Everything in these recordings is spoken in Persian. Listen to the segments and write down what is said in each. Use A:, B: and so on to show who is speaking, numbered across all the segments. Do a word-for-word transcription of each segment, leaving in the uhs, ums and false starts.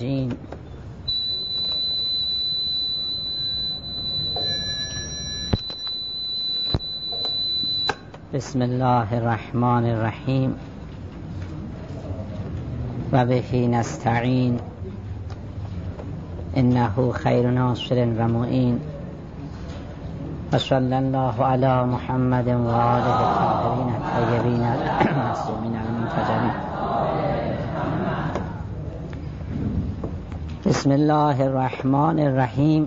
A: الرجیم. بسم الله الرحمن الرحیم و به نستعین انه خیر ناصر و معین و صلی الله علی محمد و آله الطاهرین الطیبین المعصومین المنتجبین. بسم الله الرحمن الرحیم.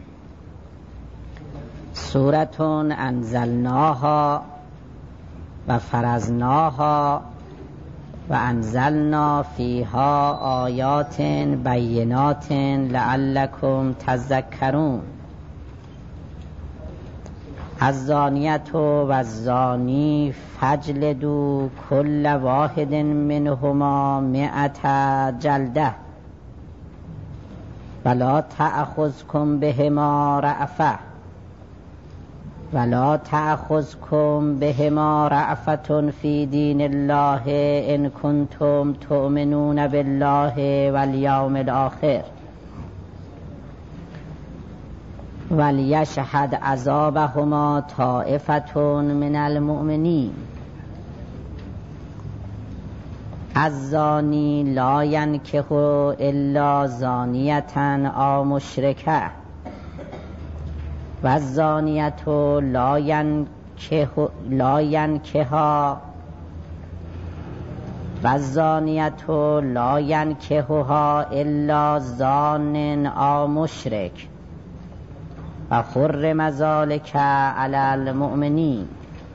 A: سورة انزلناها و فرضناها و انزلنا فیها آیات بینات لعلکم تذکرون. الزانیة و الزانی فاجلدوا کل واحد منهما مئة جلده ولا تأخذکم بهما رأفة ولا تأخذكم بهما رأفة في دين الله إن كنتم تؤمنون بالله واليوم الآخر وليشهد عذابهما طائفة من المؤمنين. الزاني لا ينكح إلا زانية أو مشركة و الزانیة لا ینکح لا ینکحها و الزانیة لا ینکحها الا زان او مشرک و حرم ذلک علی المؤمنین.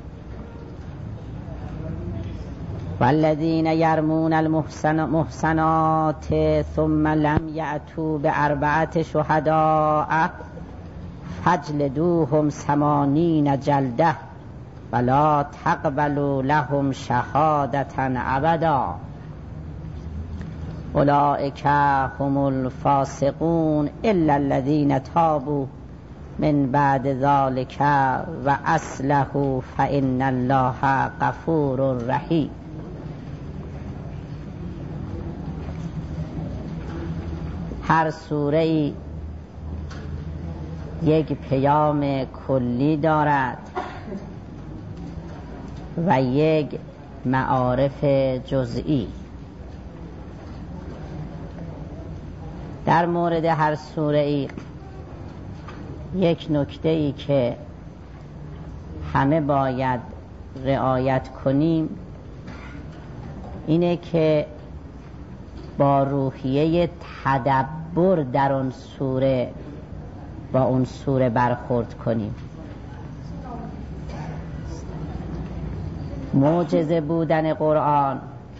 A: والذین یرمون المحصنات ثم لم یأتوا بأربعة شهداء فاجلدوهم ثمانین جلده ولا تقبلوا لهم شهادة ابدا اولئک هم الفاسقون الا الذین تابوا من بعد ذلك و اصلحوا فان الله غفور رحیم. هر سوره یک پیام کلی دارد و یک معارف جزئی. در مورد هر سوره ای یک نکته ای که همه باید رعایت کنیم اینه که با روحیه تدبر در اون سوره با اون سوره برخورد کنیم. معجزه بودن قرآن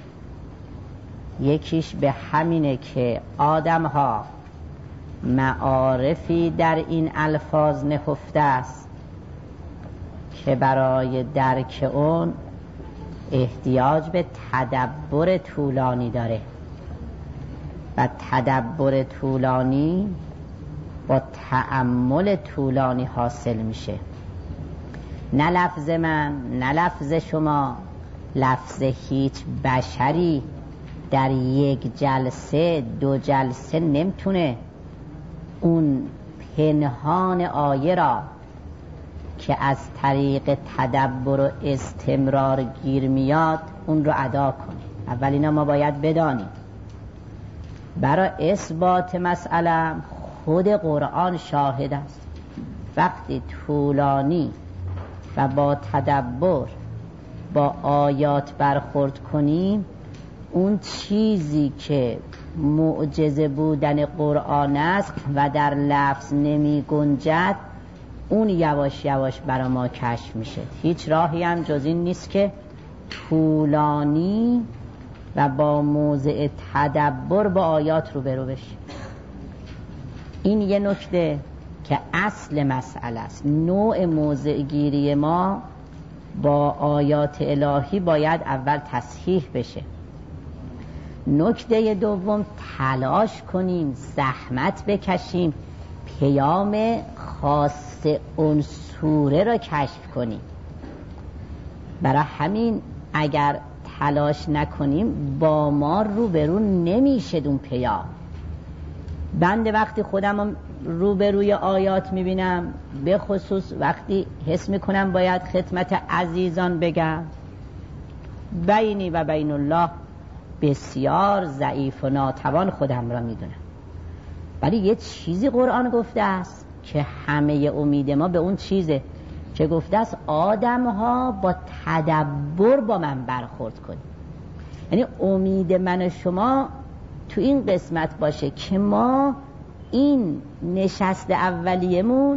A: یکیش به همینه که آدم ها معارفی در این الفاظ نهفته است که برای درک اون احتیاج به تدبر طولانی داره و تدبر طولانی با تأمل طولانی حاصل میشه. نه لفظ من، نه لفظ شما، لفظ هیچ بشری در یک جلسه دو جلسه نمیتونه اون پنهان آیه را که از طریق تدبر و استمرار گیر میاد اون رو ادا کنه. اول اینا ما باید بدانیم. برای اثبات مسئله خود قرآن شاهد است. وقتی طولانی و با تدبر با آیات برخورد کنیم اون چیزی که معجزه بودن قرآن است و در لفظ نمی گنجد اون یواش یواش برای ما کشف میشه. هیچ راهی هم جز این نیست که طولانی و با موضع تدبر با آیات روبرو بشیم. این یه نکته که اصل مسئله است. نوع موضع گیری ما با آیات الهی باید اول تصحیح بشه. نکته دوم تلاش کنیم، زحمت بکشیم، پیام خاص اون سوره را کشف کنیم. برای همین اگر تلاش نکنیم با ما روبرو نمیشه اون پیام. بنده وقتی خودم رو به روی آیات میبینم، به خصوص وقتی حس میکنم باید خدمت عزیزان بگم، بینی و بین الله بسیار ضعیف و ناتوان خودم را میدونم. ولی یه چیزی قرآن گفته است که همه امید ما به اون چیزه که گفته است آدم ها با تدبر با من برخورد کنید. یعنی امید من و شما تو این قسمت باشه که ما این نشست اولیمون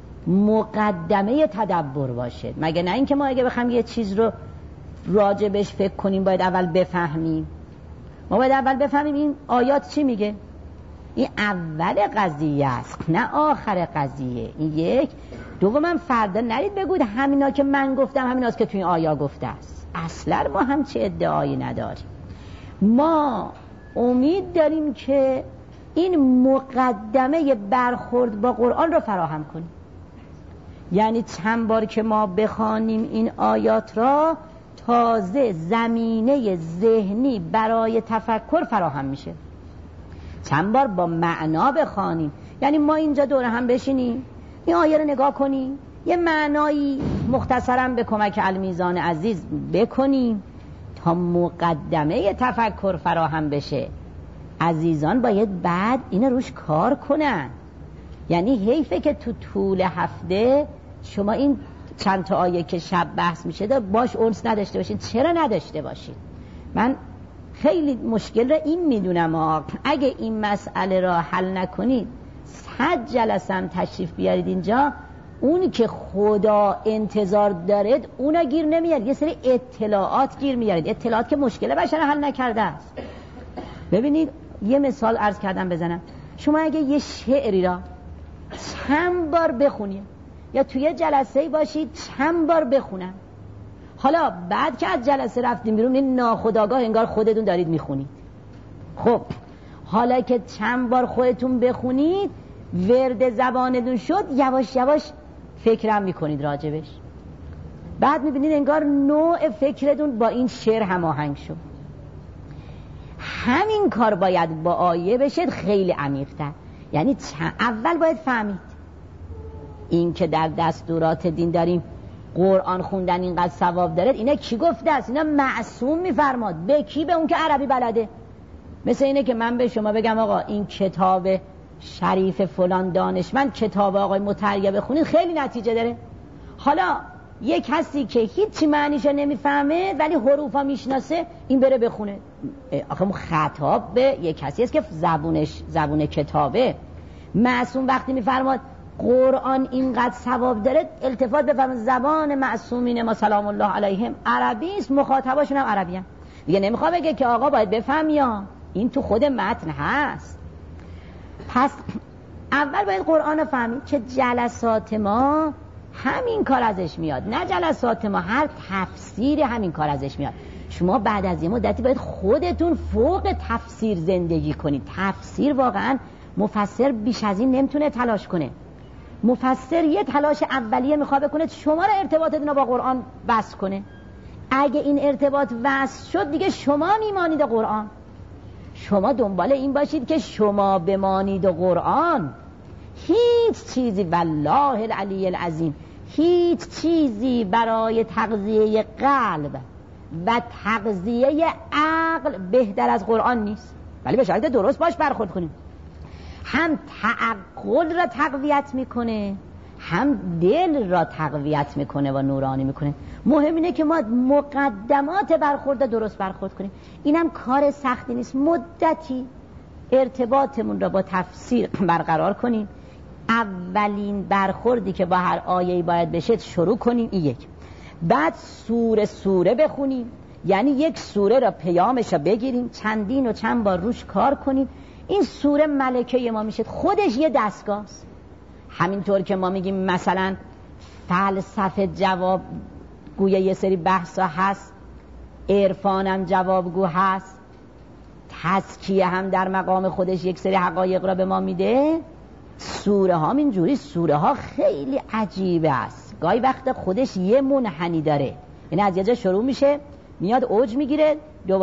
A: مقدمه تدبر باشه. مگه نه اینکه ما اگه بخوام یه چیز رو راجبش فکر کنیم باید اول بفهمیم. ما باید اول بفهمیم این آیات چی میگه. این اول قضیه است نه آخر قضیه. این یک. دومم فردا نرید بگوید همینا که من گفتم همیناست که توی این آیا گفته است. اصلا ما هم چه ادعایی نداریم. ما امید داریم که این مقدمه برخورد با قرآن رو فراهم کنیم. یعنی چند بار که ما بخوانیم این آیات را، تازه زمینه ذهنی برای تفکر فراهم میشه. چند بار با معنا بخوانیم، یعنی ما اینجا دور هم بشینیم این آیه رو نگاه کنیم، یه معنایی مختصرا به کمک المیزان عزیز بکنیم تا مقدمه تفکر فراهم بشه. عزیزان باید بعد این روش کار کنن. یعنی حیفه که تو طول هفته شما این چند تا آیه که شب بحث میشه باش انس نداشته باشین. چرا نداشته باشین؟ من خیلی مشکل را این میدونم، اگه این مسئله را حل نکنید صد جلسه هم تشریف بیارید اینجا، اونی که خدا انتظار دارید اونا گیر نمیارید، یه سری اطلاعات گیر میارید، اطلاعات که مشکل بشر حل نکرده است. ببینید یه مثال عرض کردم بزنم. شما اگه یه شعری را چند بار بخونید یا توی جلسه باشید چند بار بخونم، حالا بعد که از جلسه رفتیم بیرون این ناخودآگاه انگار خودتون دارید میخونید. خب حالا که چند بار خودتون بخونید ورد زبانتون شد، یواش یواش فکرم میکنید راجبش، بعد میبینید انگار نوع فکرتون با این شعر هماهنگ شد. همین کار باید با آیه بشه خیلی عمیق‌تر. یعنی اول باید فهمید این که در دستورات دین داریم قرآن خوندن اینقدر ثواب داره، اینا کی گفته است؟ اینا معصوم میفرماد. به کی؟ به اون که عربی بلده. مثل اینه که من به شما بگم آقا این کتاب شریف فلان دانشمند کتاب آقای مطریه بخونید، خیلی نتیجه داره. حالا یک کسی که هیچی معنیشو نمیفهمه ولی حروفا میشناسه این بره بخونه، آخه خطاب به یک کسی است که زبونش زبون کتابه. معصوم وقتی میفرماد قرآن اینقدر ثواب داره، التفات بفرمایید زبان معصومین ما سلام الله علیهم عربی است، مخاطباشون هم عربی هم. دیگه نمیخواد بگه که آقا باید بفهم، یا این تو خود متن هست. پس اول باید قرآن رو فهمید که جلسات ما همین کار ازش میاد، نه جلسات ما هر تفسیر همین کار ازش میاد. شما بعد از یه مدتی باید خودتون فوق تفسیر زندگی کنید. تفسیر واقعا مفسر بیش از این نمیتونه تلاش کنه. مفسر یه تلاش اولیه میخواد بکنه شما را ارتباطتون رو با قرآن بس کنه. اگه این ارتباط وصل شد دیگه شما میمانید قرآن. شما دنبال این باشید که شما بمانید قرآن. هیچ چیزی والله العلی العظیم هیچ چیزی برای تغذیه قلب و تغذیه عقل بهتر از قرآن نیست، ولی به شرط درست باش برخورد کنیم. هم تعقل را تقویت میکنه، هم دل را تقویت میکنه و نورانی میکنه. مهم اینه که ما مقدمات برخورد درست برخورد کنیم. اینم کار سختی نیست. مدتی ارتباطمون را با تفسیر برقرار کنیم. اولین برخوردی که با هر آیه‌ای باید بشه شروع کنیم این یک. بعد سوره سوره بخونیم، یعنی یک سوره را پیامش را بگیریم، چندین و چند بار روش کار کنیم. این سوره ملکه ما میشه، خودش یه دستگاه است. همینطور که ما میگیم مثلا فلسفه جواب گویا یه سری بحثا هست، عرفانم جوابگو هست، تزکیه هم در مقام خودش یک سری حقایق را به ما میده. سوره ها اینجوری، سوره ها خیلی عجیبه است. گاهی وقت خودش یه منحنی داره، یعنی از یه جا شروع میشه میاد اوج میگیره دوباره.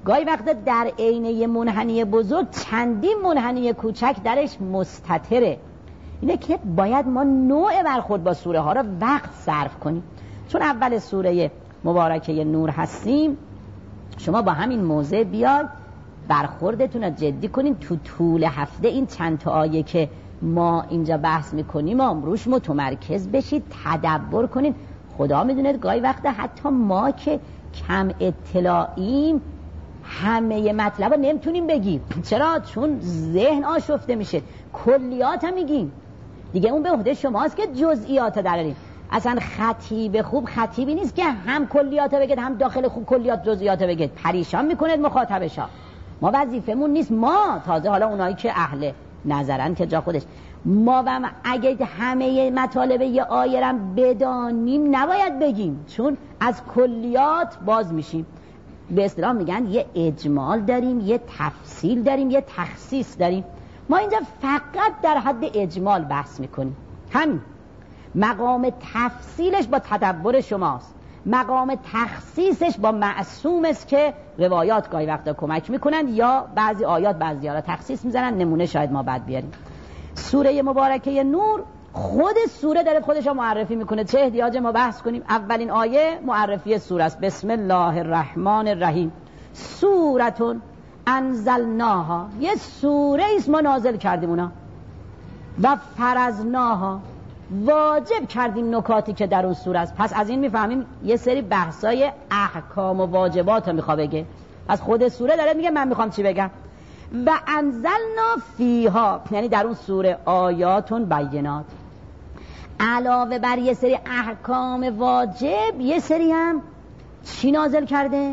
A: گاهی وقتا در عینه منحنی بزرگ چندین منحنی کوچک درش مستتره. اینه که باید ما نوع برخورد با سوره ها را وقت صرف کنیم. چون اول سوره مبارکه نور هستیم، شما با همین موضع بیاید برخوردتون رو جدی کنین. تو طول هفته این چند تا آیه که ما اینجا بحث میکنیم و روش متمرکز بشید، تدبر کنین. خدا میدونه گاهی وقتا حتی ما که کم اطلاعیم همه مطلب رو نمیتونیم بگیم. چرا؟ چون ذهن آشفته میشه، کلیات هم میگیم دیگه. اون به عهده شماست که جزئیات رو دراریم. اصلا خطیب خوب خطیبی نیست که هم کلیات رو بگید هم داخل خوب کلیات جزئیات رو بگید، پریشان میکنه مخاطبش ها. ما وظیفمون نیست. ما تازه حالا اونایی که اهل نظرن که جا خودش، ما و اگه همه مطالب یه آیه رو بدانیم نباید بگیم، چون از کلیات باز میشیم. به اصطلاح میگن یه اجمال داریم، یه تفصیل داریم، یه تخصیص داریم. ما اینجا فقط در حد اجمال بحث میکنیم. همین مقام تفصیلش با تدبر شماست، مقام تخصیصش با معصوم است که روایات گاهی وقتا کمک میکنن یا بعضی آیات بعضی ها را تخصیص میزنن. نمونه شاید ما بعد بیاریم. سوره مبارکه نور خود سوره داره خودش معرفی میکنه، چه احتیاج ما بحث کنیم. اولین آیه معرفی سوره است. بسم الله الرحمن الرحیم. سورتون انزلناها، یه سوره ایست ما نازل کردیم اونا، و فرضناها، واجب کردیم نکاتی که در اون سوره است. پس از این میفهمیم یه سری بحثای احکام و واجبات رو میخواد بگه. از خود سوره داره میگه من میخوام چی بگم. و انزلنا فیها، یعنی در اون سوره آیاتون بینات، علاوه بر یه سری احکام واجب یه سری هم چی نازل کرده؟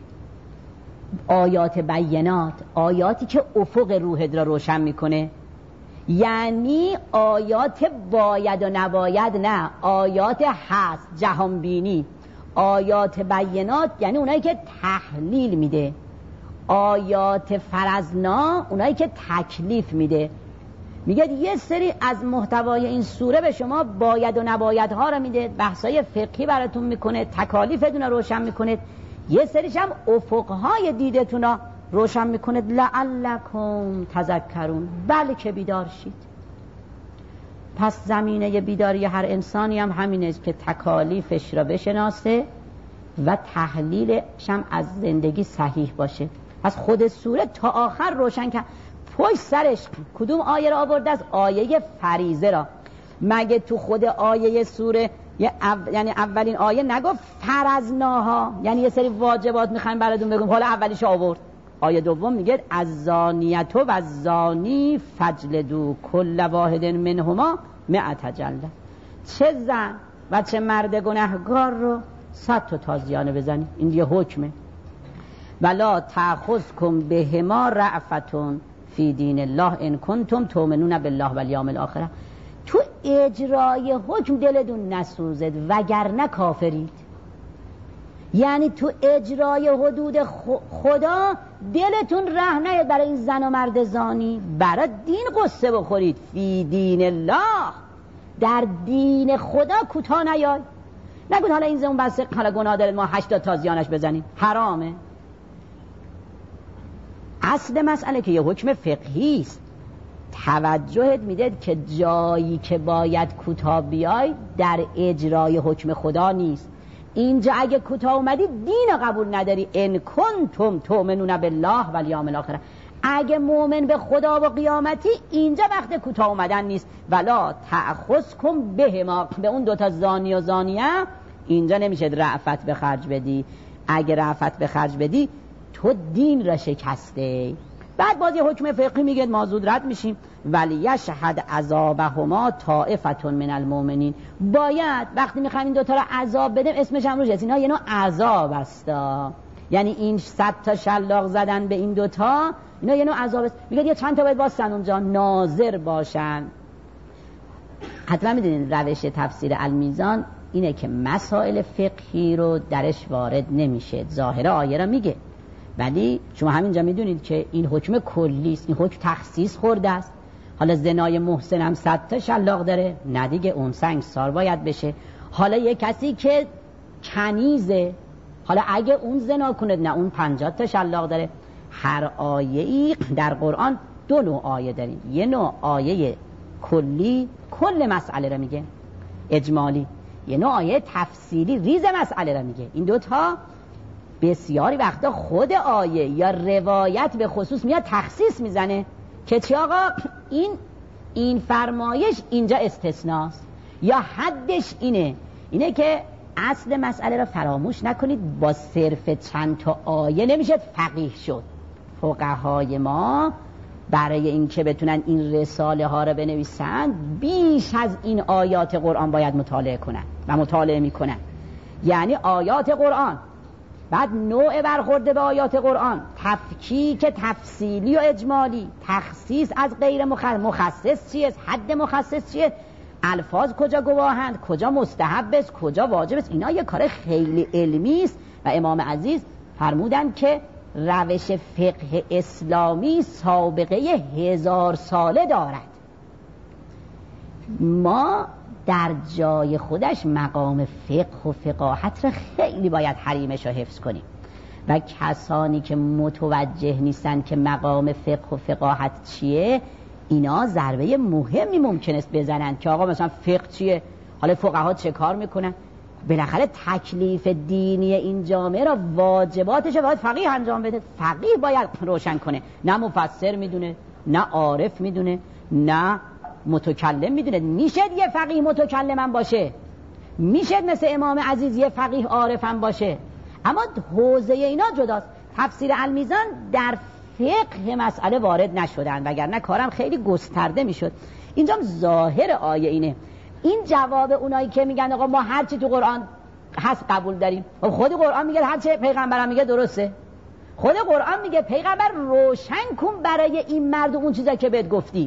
A: آیات بینات، آیاتی که افق روحت را روشن میکنه. یعنی آیات باید و نباید نه، آیات هست، جهان بینی. آیات بینات یعنی اونایی که تحلیل میده. آیات فرضنا اونایی که تکلیف میده. میگه یه سری از محتوای این سوره به شما باید و نباید ها رو میده، بحثای فقهی براتون میکنه، تکالیفتون رو روشن میکنه. یه سریش هم افقهای دیدتون رو روشن میکنه. لعلکم تذکرون، بلکه بیدار شید. پس زمینه بیداری هر انسانی هم همینه که تکالیفش را بشناسه و تحلیلش هم از زندگی صحیح باشه. پس خود سوره تا آخر روشن کرد. پشت سرش کدوم آیه را آورده؟ از آیه فریضه را. مگه تو خود آیه سوره یعنی اولین آیه نگفت فرضناها، یعنی یه سری واجبات میخوایم براتون بگم، حالا اولیش آورد. آیه دوم میگه از زانیت و زانی فجلدو کل واحد منهما مئت جلده. چه زن و چه مرد گنهگار رو صد تا تازیانه بزنی. این یه حکمه. ولا تأخذکم بهما رأفتون فی دین الله ان کنتم تؤمنون بالله والیوم الاخر. تو اجرای حکم دلتون نسوزد وگرنه کافرید. یعنی تو اجرای حدود خدا دلتون ره نیاد برای این زن و مرد زانی، برای دین قصه بخورید. فی دین الله، در دین خدا کوتاه نیای. نگید حالا این زن بس حالا گناه داره ما هشتاد تازیانش بزنیم، حرامه. اصل مسئله که یه حکم فقهی است. توجهت میده که جایی که باید کوتاه بیای در اجرای حکم خدا نیست. اینجا اگه کوتاه اومدی دین قبول نداری. ان کنتم تؤمنون بالله والیوم الاخر، اگه مؤمن به خدا و قیامتی اینجا وقت کوتاه اومدن نیست. ولا تأخذکم بهما، به اون دوتا زانی و زانیه اینجا نمیشه رأفت به خرج بدی. اگه رأفت به خرج بدی تو دین را شکسته. بعد باز یه حکم فقهی میگه ما زود رد میشیم. ولی یشهد عذابهما طائفة من المؤمنین، باید وقتی میخوایم این دوتا را عذاب بدیم اسمش هم روش هست، اینا یه نوع عذاب است. یعنی این صد تا شلاق زدن به این دوتا اینا یه نوع عذاب است. میگه یه چند تا باید باشن اونجا ناظر باشن. حتما میدونین روش تفسیر المیزان اینه که مسائل فقهی رو درش وارد نمیشه. ظاهر آیه را میگه ولی شما همینجا میدونید که این حکم کلی است، این حکم تخصیص خورده است. حالا زنای محسن هم صد تا شلاق داره، نه دیگه اون سنگسار باید بشه. حالا یه کسی که کنیزه حالا اگه اون زنا کنه نه اون پنجاه تا شلاق داره. هر آیه‌ای در قرآن دو نوع آیه داریم، یه نوع آیه کلی کل مسئله رو میگه اجمالی، یه نوع آیه تفصیلی ریز مسئله رو میگه. این دوتا بسیاری وقتا خود آیه یا روایت به خصوص میاد تخصیص میزنه که چی آقا این این فرمایش اینجا استثناست یا حدش اینه. اینه که اصل مسئله را فراموش نکنید، با صرف چند تا آیه نمیشه فقیه شد. فقهای ما برای اینکه بتونن این رساله ها را بنویسن بیش از این آیات قرآن باید مطالعه کنن و مطالعه میکنن. یعنی آیات قرآن، بعد نوع برخورده به آیات قرآن، تفکیک تفصیلی و اجمالی، تخصیص از غیر مخصص، مخصص چیه، حد مخصص چیه، الفاظ کجا گواهند، کجا مستحب است، کجا واجب است. اینا یه کار خیلی علمی است و امام عزیز فرمودن که روش فقه اسلامی سابقه هزار ساله دارد. ما در جای خودش مقام فقه و فقاهت را خیلی باید حریمش رو حفظ کنیم و کسانی که متوجه نیستن که مقام فقه و فقاهت چیه، اینا ضربه مهمی ممکن است بزنن که آقا مثلا فقه چیه، حالا فقها چه کار میکنن. بالاخره تکلیف دینی این جامعه را واجباتش باید فقیه انجام بده. فقیه باید روشن کنه، نه مفسر میدونه، نه عارف میدونه، نه متکلم میدونه. میشه یه فقیه متکلم هم باشه، میشه مثل امام عزیز یه فقیه عارف هم باشه، اما حوزه اینا جداست. تفسیر المیزان در فقه مسئله وارد نشدن، وگرنه کارم خیلی گسترده میشد. اینجا ظاهر آیه اینه. این جواب اونایی که میگن آقا ما هر چی تو قرآن هست قبول داریم، خود قرآن میگه هر چی پیغمبرم میگه درسته. خود قرآن میگه پیغمبر روشن کن برای این مردم اون چیزا که بهت گفتیم،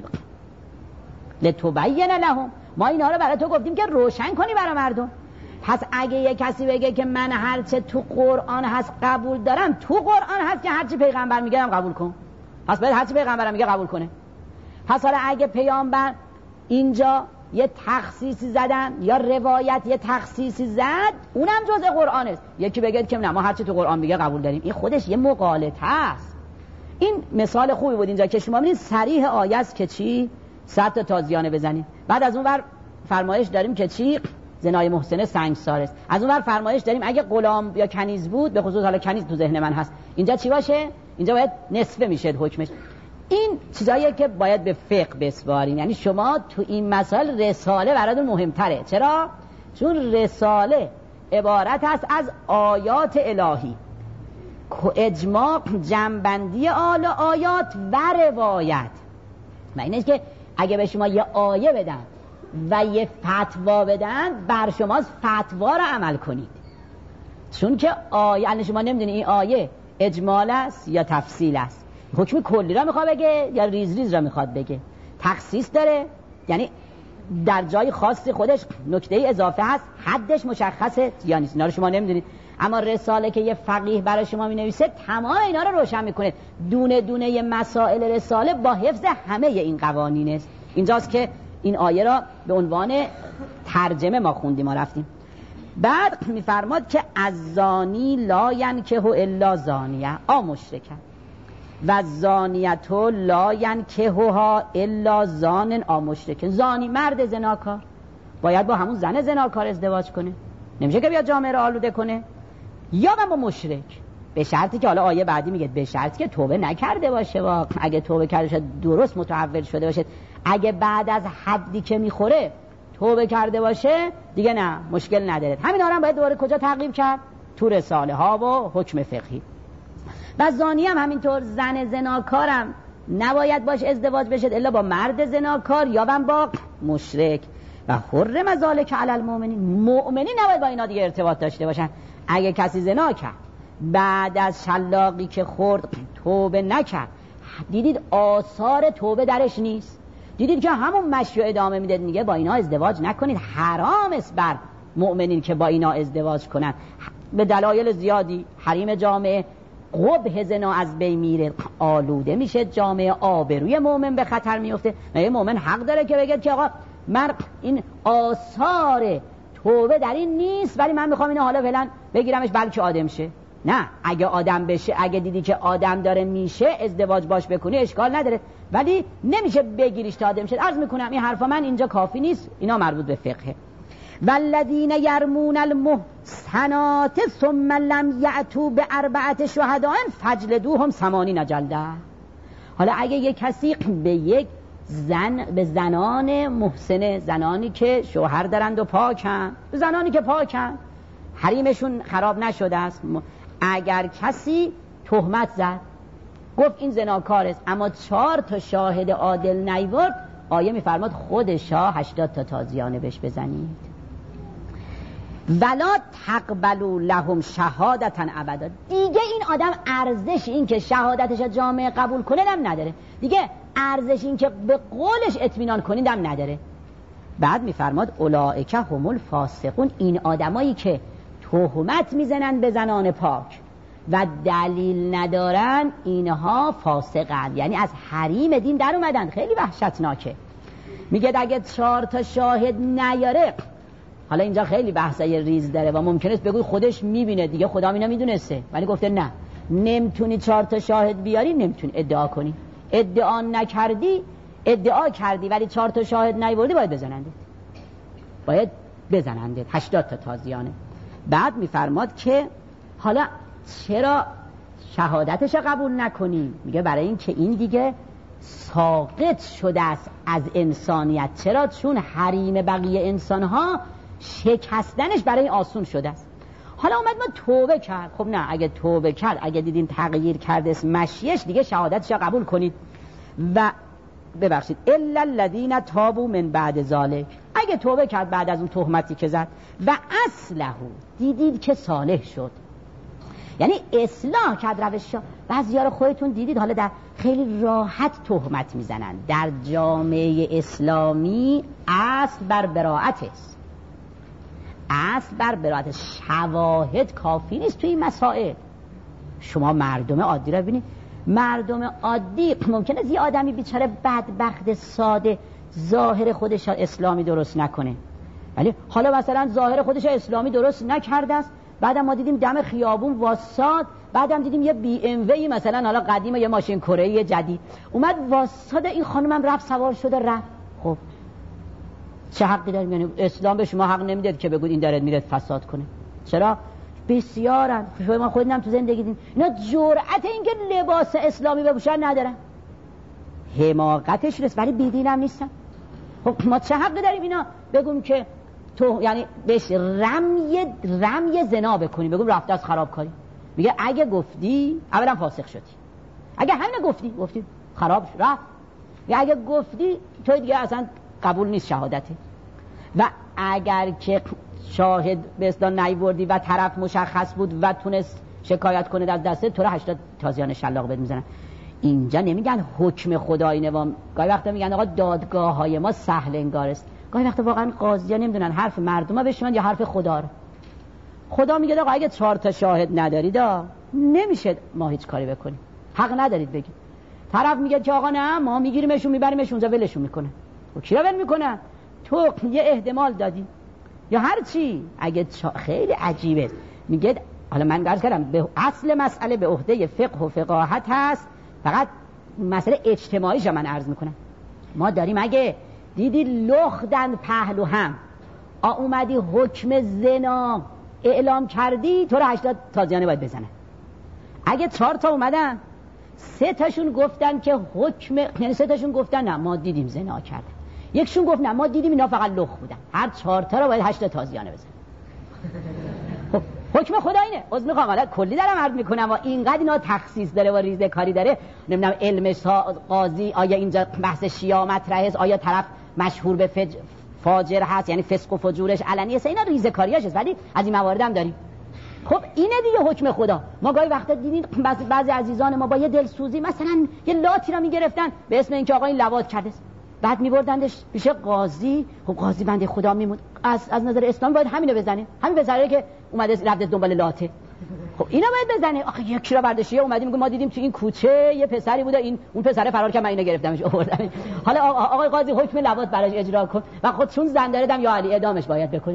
A: لتبین لهم، ما اینا رو برای تو گفتیم که روشن کنی برای مردم. پس اگه یه کسی بگه که من هر چه تو قرآن هست قبول دارم، تو قرآن هست که هر چی پیغمبر میگه هم قبول کن، پس باید هر چی پیغمبر میگه قبول کنه. پس حالا اگه پیامبر اینجا یه تخصیصی زدن یا روایت یه تخصیصی زد، اونم جزء قرآن است، یکی بگه که نه ما هر چی تو قرآن میگه قبول داریم، این خودش یه مغالطه است. این مثال خوبی بود اینجا که شما ببینید صریح آیه است که چی صد تا تازیانه بزنید. بعد از اون ور فرمایش داریم که چی زنای محسنه سنگسار است. از اون ور فرمایش داریم اگه غلام یا کنیز بود، به خصوص حالا کنیز تو ذهن من هست، اینجا چی باشه؟ اینجا باید نصفه میشه حکمش. این چیزاییه که باید به فقه بسپاریم. یعنی شما تو این مسائل رساله براتون مهمتره. چرا؟ چون رساله عبارت است از آیات الهی، اجماع، جمع‌بندی آل آیات و روایت. معنیش که اگه به شما یه آیه بدن و یه فتوا بدن، بر شما فتوا رو عمل کنید. چون که آیه، یعنی شما نمیدونی این آیه اجمال است یا تفصیل است، حکم کلی را میخواد بگه یا ریز ریز را میخواد بگه، تخصیص داره، یعنی در جای خاصی خودش نکته ای اضافه هست، حدش مشخصه یا نیست، اینا رو شما نمیدونید. اما رساله که یه فقیه برای شما مینویسه تمام اینا رو روشن میکنه. دونه دونه ی مسائل رساله با حفظ همه این قوانین است. اینجاست که این آیه را به عنوان ترجمه ما خوندیم، ما رفتیم. بعد میفرماد که از زانی لا ینکحو الا زانیه آ مشرکه و زانیت لا ینکحها الا زان آ مشرک. زانی مرد زناکار باید با همون زن زناکار ازدواج کنه، نمیشه که بیاد جامعه رو آلوده کنه. یا با مشرک، به شرطی که حالا آیه بعدی میگه به شرطی که توبه نکرده باشه. و اگه توبه کرده باشه درست متحول شده باشه، اگه بعد از حدی که میخوره توبه کرده باشه دیگه نه، مشکل نداره. همین آرام باید دوباره کجا تقریب کرد؟ تو رساله ها و حکم فقهی. و زانی هم همینطور، زن زناکارم نباید باش ازدواج بشه الا با مرد زناکار یا با مشرک. و حرم ذالک علی المؤمنین، مؤمنین نباید با اینا دیگه ارتباط داشته باشن. اگه کسی زنا کرد بعد از شلاقی که خورد توبه نکرد، دیدید آثار توبه درش نیست، دیدید که همون مشی ادامه میده، میگه با اینا ازدواج نکنید، حرام است بر مؤمنین که با اینا ازدواج کنن. به دلایل زیادی حریم جامعه، قبح زنا از بین میره، آلوده میشه جامعه، آبروی مؤمن به خطر میفته. نه، مؤمن حق داره که بگه که آقا من این آثار توبه در این نیست، ولی من میخوام اینو حالا فعلا
B: بگیرمش بلکه آدم شه. نه، اگه آدم بشه، اگه دیدی که آدم داره میشه ازدواج باش بکنی اشکال نداره، ولی نمیشه بگیریش تا آدم شه. عرض میکنم این حرفا من اینجا کافی نیست، اینا مربوط به فقهه. والذین یرمون المحصنات ثم لم یأتوا باربعة شهداء فجلدوهم ثمانین جلده. حالا اگه یک کسی به یک زن، به زنان محسنه، زنانی که شوهر دارند و پاکن، زنانی که پاکن، حریمشون خراب نشده است، اگر کسی تهمت زد گفت این زناکار است، اما چهار تا شاهد عادل نیورد، آیه میفرماد خود شاه هشتاد تا تازیانه بهش بزنید. ولا تقبلوا لهم شهادتا ابدا. دیگه این آدم ارزش این که شهادتش جامعه قبول کنه هم نداره، دیگه ارزش این که به قولش اطمینان کنید هم نداره. بعد میفرماد اولئک هم الفاسقون. این آدمایی که تهمت میزنن به زنان پاک و دلیل ندارن، اینها فاسقند، یعنی از حریم دین در اومدن. خیلی وحشتناکه. میگه اگه چهار تا شاهد نیاره، حالا اینجا خیلی بحثای ریز داره و ممکنه است بگوی خودش میبینه دیگه، خدا اینا میدونسته، ولی گفته نه، نمیتونی چهار تا شاهد بیاری، نمیتونی ادعا کنی. ادعا نکردی، ادعا کردی ولی چهار تا شاهد نیوردی، باید بزنندت، باید بزنندت هشتاد تا تازیانه. بعد میفرماد که حالا چرا شهادتش قبول نکنیم؟ میگه برای این که این دیگه ساقط شده است از انسانیت. چرا؟ چون حریم بقیه انسانها شکستنش برای این آسون شده است. حالا اومد ما توبه کرد. خب نه، اگه توبه کرد، اگه دیدین تغییر کرده اسم مشیش، دیگه شهادتش قبول کنید. و ببخشید الا الذین تابوا من بعد ذلک، اگه توبه کرد بعد از اون تهمتی که زد و اصلحوا، دیدید که صالح شد، یعنی اصلاح کرد روشا. بعضیا رو خودتون دیدید حالا در خیلی راحت تهمت میزنن. در جامعه اسلامی اصل بر براءت است، اصل بر براءت. شواهد کافی نیست توی این مسائل. شما مردم عادی رو ببینید، مردم عادی ممکنه یه آدمی بیچاره بدبخت ساده ظاهر خودش اسلامی درست نکنه، ولی حالا مثلا ظاهر خودش اسلامی درست نکرده است، بعدم ما دیدیم دم خیابون واساد، بعدم دیدیم یه بی ام وی مثلا حالا قدیمه، یه ماشین کره جدید اومد واساد، این خانمم رفت سوار شده رفت. خب چه حقی داریم؟ یعنی اسلام به شما حق نمیده که بگید این داره میره فساد کنه. چرا؟ بسیارن، شما خودتون تو زندگی دیدین اینا جرأت اینکه لباس اسلامی بپوشن ندارن، حماقتش رس، ولی بیدینم نیستن. خب ما چه حقی داریم اینا بگم که تو یعنی بهش رمی رمی زنا بکنی، بگم رفته از خرابکاری؟ میگه اگه گفتی اولا فاسق شدی، اگه همین گفتی گفتی خراب شد رفت، یا اگه گفتی تو دیگه اصلا قبول نیست شهادته. و اگر که شاهد به اصطلاح نیوردی و طرف مشخص بود و تونست شکایت کنه از دسته، تو را هشتاد تازیان شلاق بهت میزنن. اینجا نمیگن حکم خدایی نوام، گاهی وقتا میگن آقا دادگاه های ما سهل انگار است. گاهی وقتا واقعا قاضی‌ها نمیدونن حرف مردم ها بشنون یا حرف خدا رو. خدا میگه آقا اگه چهار تا شاهد ندارید نمیشه ما هیچ کاری بکنیم، حق ندارید بگید. طرف میگه که آقا نه ما میگیریمشون میبریمشون اونجا ولشون میکنه. و کی را ول میکنه؟ تو یه احتمال دادی یا هر چی. اگه چا... خیلی عجیبه. میگه حالا من درس کردم به اصل مسئله به عهده فقه و فقاهت هست، فقط مسئله اجتماعیش من عرض میکنم. ما داریم اگه دیدی لخدن پهلو هم آ اومدی حکم زنا اعلام کردی، تو رو هشتاد تازیانه باید بزنن. اگه چهار تا اومدن سه تاشون گفتن که حکم، یعنی سه تاشون گفتن نه ما دیدیم زنا کردن، یکشون گفت نه ما دیدیم اینا فقط لخ بودن، هر چهار تا رو باید هشتاد تازیانه بزنن. خب حکم خدا اینه. عذر میخوام حالا کلی دارم عرض میکنم و اینقدر اینا تخصیص داره و ریزه کاری داره. نمیدونم علم قاضی آیا اینجا بحث شیعه مطرح است، آیا طرف مشهور به فج... فاجر هست یعنی فسق و فجورش علنی است، اینا ریزه کاریاش است، ولی از این موارد هم داریم. خب اینه دیگه حکم خدا. ما گاهی وقتا دیدین بعضی بعضی عزیزان ما با یه دلسوزی مثلا یه لاتی را میگرفتن به اسم اینکه آقا این لواط کرده است، بعد میبردندش پیش قاضی. خب قاضی بنده خدا میموند از از نظر اسلام باید همینو بزنه، همین پسره که اومده رفت دنبال لاته، خب اینا باید بزنه. آخه یکی را برداشته اومدیم میگه ما دیدیم تو این کوچه یه پسری بوده، این اون پسره فرار کرد من اینو گرفتمش آوردم. حالا آقای قاضی حکم لواط براش اجرا کن و خود چون زن داره دم یا علی اعدامش باید بکنی.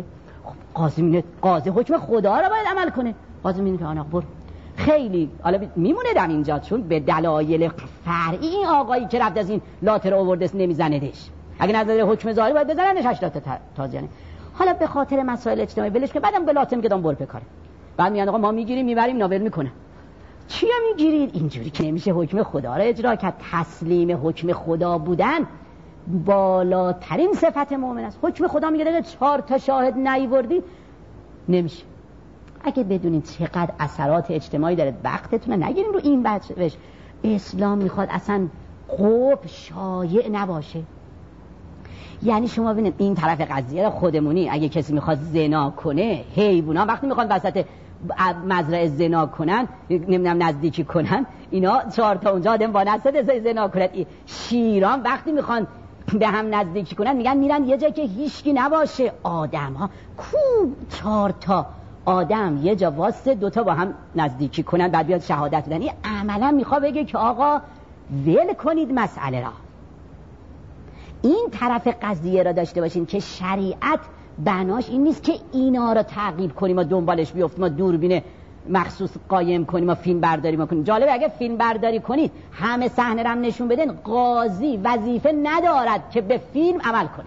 B: قاضی میگه قاضی حکم خدا رو باید عمل کنه. قاضی میگه آنا برو. خیلی حالا میمونه در اینجا، چون به دلایل فرعی این آقایی که رفت از این لاتر آوردست نمیزندش. اگه نظر حکم ظاهری باید بزننش هشتاد تا تازیانه. حالا به خاطر مسائل اجتماعی ولش که بعدم به لاتر میگه دام برو بکاره. بعد میگن آقا ما میگیریم میبریم ناول میکنه. چی میگیرید؟ اینجوری که نمیشه حکم خدا رو اجرا کرد. تسلیم حکم خدا بودن بالاترین صفت مؤمن است. حکم خدا میگه اگه چهار تا شاهد نیاوردی نمیشه. اگه بدونید چقدر اثرات اجتماعی داره وقتتون نگیرین رو این بچه‌ش. اسلام میخواد اصلا قوب شایع نباشه. یعنی شما ببینید این طرف قضیه خودمونی، اگه کسی میخواد زنا کنه، حیونا وقتی میخوان وسط مزرعه زنا کنن، نمیدونم نزدیکی کنن، اینا چهار تا اونجا آدم با نسد زنا کنن. شیران وقتی میخوان به هم نزدیکی کنن میگن میرن یه جا که هیچکی نباشه. آدم ها کو چهار تا آدم یه جا واسه دوتا با هم نزدیکی کنن بعد بیاد شهادت بدن. این عملا میخواد بگه که آقا ول کنید مسئله را. این طرف قضیه را داشته باشین که شریعت بناش این نیست که اینا را تعقیب کنیم و دنبالش بیفتیم، ما دوربین مخصوص قایم کنیم و فیلم برداری ما کنیم. جالبه اگه فیلم برداری کنید همه صحنه رم نشون بدن، قاضی وظیفه ندارد که به فیلم عمل کنه.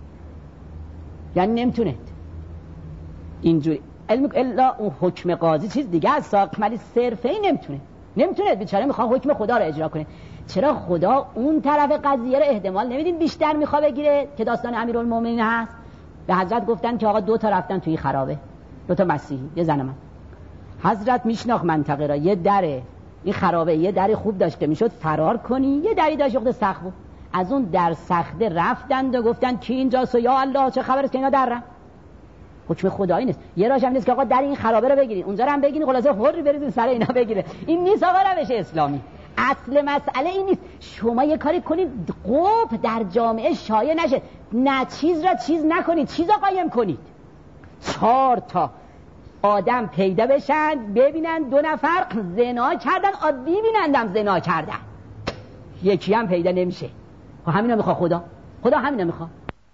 B: یعنی نمیتونه اینجوری علم الا اون حکم قاضی چیز دیگه از ساق ملی صرفه ای نمیتونه نمیتونه بیچاره میخواد حکم خدا رو اجرا کنه. چرا خدا اون طرف قضیه رو احتمال نمیدین بیشتر میخواد بگیره که داستان امیرالمومنین هست. به حضرت گفتن که آقا دو تا رفتن توی خرابه، دو تا مسیحی، یه زن من. حضرت میشناخت منطقه را، یه دره این خرابه یه دری خوب داشت که میشد فرار کنی، یه دری داشت خود سخت بود. از اون در سخته رفتند و گفتن کی اینجاست و یا الله چه خبر است که اینا درن. حکم خدایی نیست. یه راهش هم نیست که آقا در این خرابه رو بگیرید، اونجا رو هم بگیرید، خلاصه هوری برید سر اینا بگیره. این نیست آقا روش اسلامی. اصل مسئله این نیست. شما یه کاری کنید قوب در جامعه شایع نشه، نه چیز را چیز نکنید، چیزا قایم کنید. چهار تا آدم پیدا بشن ببینن دو نفر زنا کردن، عادی بینندم زنا کردن، یکی هم پیدا نمیشه. خب همینا میخواد خدا، خدا همینا میخواد.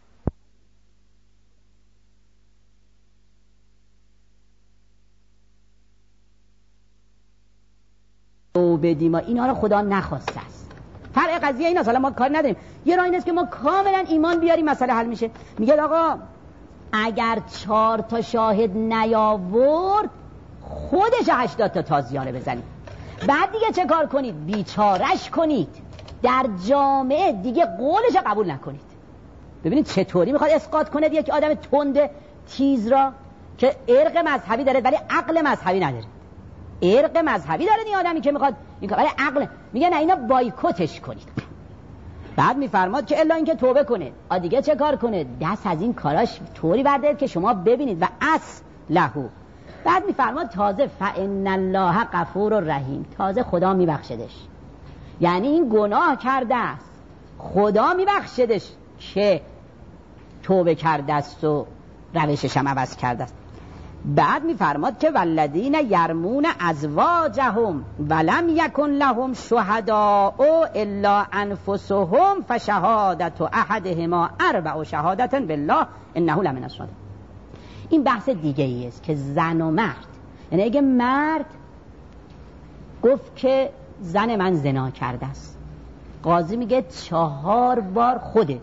B: او بدیم ما اینا رو خدا نخواسته است. فرق قضیه این است. حالا ما کار نداریم. یه راه این است که ما کاملا ایمان بیاریم مسئله حل میشه. میگه آقا اگر چهار تا شاهد نیاورد خودش هشتاد تا تازیانه بزنید. بعد دیگه چه کار کنید؟ بیچارش کنید. در جامعه دیگه قولش قبول نکنید. ببینید چطوری میخواد اسقاط کنه یک آدم تند تیز را که ارق مذهبی داره ولی عقل مذهبی نداره. ارق مذهبی داره این آدمی که میخواد این کار، ولی عقل میگه نه اینا بایکوتش کنید. بعد میفرماد که الا اینکه توبه کنه. آ دیگه چه کار کنه؟ دست از این کاراش طوری بردارید که شما ببینید و اصلحو. بعد میفرماد تازه فان الله غفور و رحیم، تازه خدا میبخشدش. یعنی این گناه کرده است، خدا میبخشدش که توبه کرده است و روشش هم عوض کرده است. بعد میفرماد که والذین یرمون ازواجهم ولم یکن لهم شهداء الا انفسهم فشهادت احدهما اربع شهادة بالله انه لمن الصادقین. این بحث دیگه ای است که زن و مرد، یعنی اگه مرد گفت که زن من زنا کرده است، قاضی میگه چهار بار خودت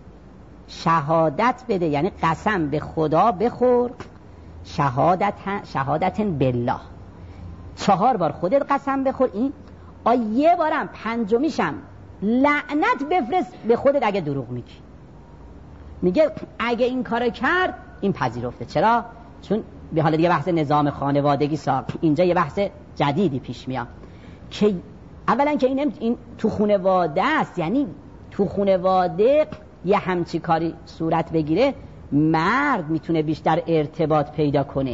B: شهادت بده، یعنی قسم به خدا بخور، شهادت شهادت بالله، چهار بار خودت قسم بخور. این آ یه بارم پنجمیشم لعنت بفرست به خودت اگه دروغ میگی. میگه اگه این کارو کرد این پذیرفته. چرا؟ چون به حال دیگه بحث نظام خانوادگی ساق، اینجا یه بحث جدیدی پیش میاد که اولا که این, این تو خانواده است، یعنی تو خانواده یه همچی کاری صورت بگیره مرد میتونه بیشتر ارتباط پیدا کنه.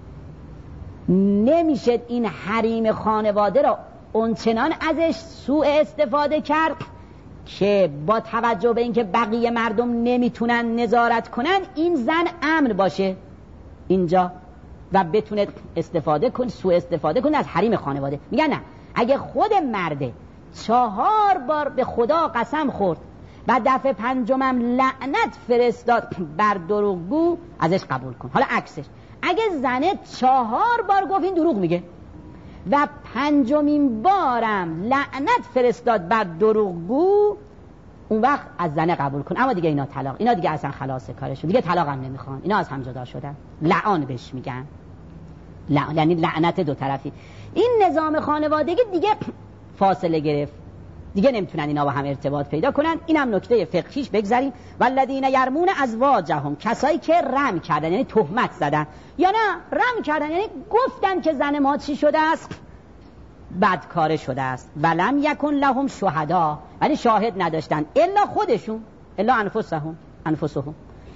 B: نمیشه این حریم خانواده را اونچنان ازش سوء استفاده کرد که با توجه به اینکه بقیه مردم نمیتونن نظارت کنن این زن امن باشه اینجا و بتونه استفاده کنه، سوء استفاده کنه از حریم خانواده. میگن نه، اگه خود مرده چهار بار به خدا قسم خورد و دفعه پنجمم لعنت فرستاد بر دروغگو، ازش قبول کن. حالا عکسش، اگه زنه چهار بار گفت این دروغ میگه و پنجمین بارم لعنت فرستاد بر دروغگو، اون وقت از زنه قبول کن. اما دیگه اینا طلاق، اینا دیگه اصلا خلاص کارشون، دیگه طلاق هم نمیخوان، اینا از هم جدا شدن. لعان بهش میگن، لعان یعنی لعنت دو طرفی. این نظام خانوادگی دیگه فاصله گرفت، دیگه نمیتونن اینا با هم ارتباط پیدا کنن. اینم نکته فقهیش. بگذاریم. والذین یرمون ازواجهم، کسایی که رم کردن یعنی تهمت زدن، یا نه رم کردن یعنی گفتن که زن ما چی شده است، بدکاره شده است. ولم یکن لهم شهدا، ولی شاهد نداشتن الا خودشون، الا انفسهم انفسهم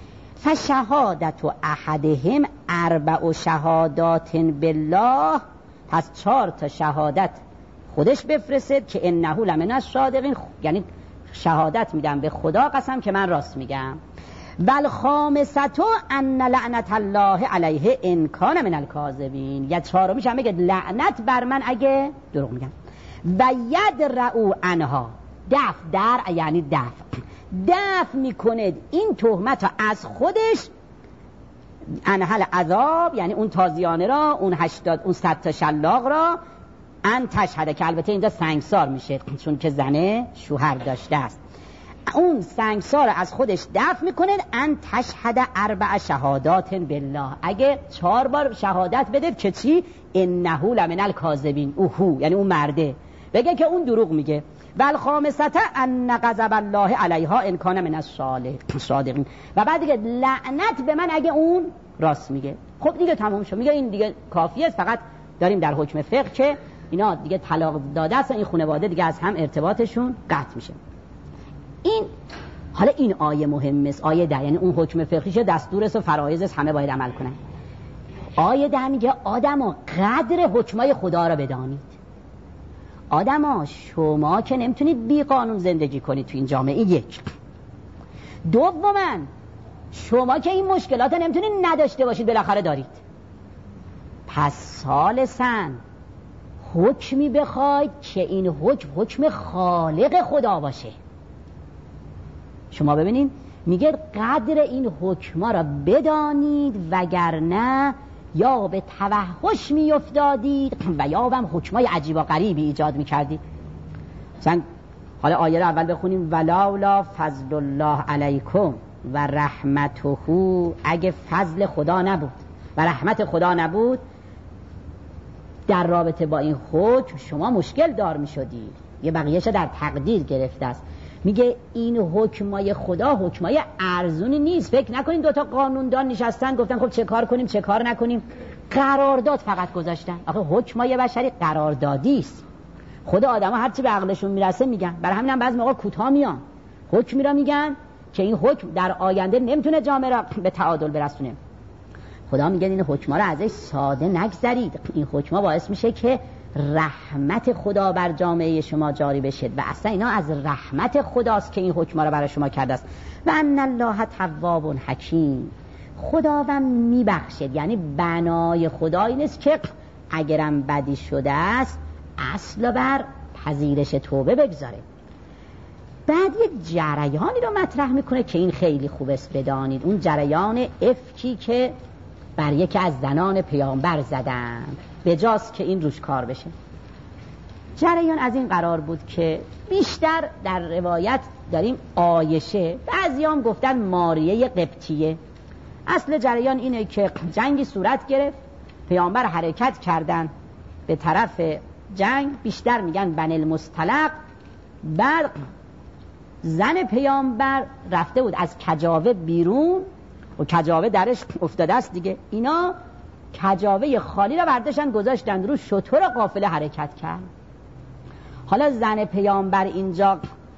B: فشهادت احدهم اربع شهادات بالله، پس چهار تا شهادت خودش بفرستد که انه لمن الصادقین، یعنی شهادت میدم به خدا قسم که من راست میگم. بل خامستو ان لعنت الله علیه ان کان من الکاذبین، یا چهارمیش هم میگه لعنت بر من اگه دروغ میگم. و یدرؤ عنها، دفع در یعنی دفع دفع میکنه این تهمت از خودش، انحل عذاب یعنی اون تازیانه را، اون هشتاد اون صد تا شلاق را، ان تشهده که البته اینجا سنگسار میشه چون که زنه شوهر داشته است، اون سنگسار از خودش دفع میکنه. ان تشهده اربع شهادات بالله، اگه چهار بار شهادت بده که چی، انه لمن الکاذبین، اوهو یعنی اون مرده بگه که اون دروغ میگه. بل خامسته ان غضب الله علیها ان کان من الصادقین، و بعد دیگه لعنت به من اگه اون راست میگه. خب دیگه تمام شد، میگه این دیگه کافیه. فقط داریم در حکم فقه که اینا دیگه طلاق داده است، این خانواده دیگه از هم ارتباطشون قطع میشه. این حالا این آیه مهم است، آیه ده، یعنی اون حکم فقهیش، دستور است و فرایض است، همه باید عمل کنن. آیه ده میگه آدما قدر حکمای خدا را بدانید. آدما شما که نمیتونید بی قانون زندگی کنید تو این جامعه، یک. دوما شما که این مشکلات نمیتونید نداشته باشید، بالاخره دارید. پس ثالثاً حکمی بخواید که این حکم حکم خالق خدا باشه. شما ببینید میگه قدر این حکما را بدانید، وگرنه یا به توحش میافتادید و یا هم حکمای عجیب و غریبی ایجاد میکردید. مثلا حالا آیه را اول بخونیم. ولولا فضل الله علیکم و رحمته، اگه فضل خدا نبود و رحمت خدا نبود در رابطه با این حکم شما مشکل دار میشدید. یه بقیهش در تقدیر گرفته است. میگه این حکمای خدا حکمای ارزونی نیست. فکر نکنین دوتا قانوندان نشستن گفتن خب چه کار کنیم چه کار نکنیم، قرارداد فقط گذاشتن. آخه حکمای بشری قراردادی است. خدا آدما هر چی به عقلشون میرسه میگن. برای همین هم بعضی موقع کوتاه میان، حکمی را میگن که این حکم در آینده نمیتونه جامعه را به تعادل برسونه. خدا میگه این حکما را ازش ساده نگذرید. این حکما باعث میشه که رحمت خدا بر جامعه شما جاری بشه و اصلا اینا از رحمت خداست که این حکما را برای شما کرده است. و ان الله تواب حکیم، خداوند میبخشد. یعنی بنای خدا این است که اگرم بدی شده است اصل بر پذیرش توبه بگذاره. بعد یک جریانی رو مطرح میکنه که این خیلی خوب است بدانید. اون جریان افکی که بر یکی از زنان پیامبر زدن، بجاست که این روش کار بشه. جریان از این قرار بود که بیشتر در روایت داریم عایشه، بعضی هم گفتن ماریه قبطیه. اصل جریان اینه که جنگی صورت گرفت، پیامبر حرکت کردن به طرف جنگ، بیشتر میگن بن المصطلق. بعد زن پیامبر رفته بود از کجاوه بیرون و کجاوه درش افتاده است دیگه. اینا کجاوه خالی را برداشتن گذاشتن رو، شتر قافله حرکت کرد. حالا زن پیامبر اینجا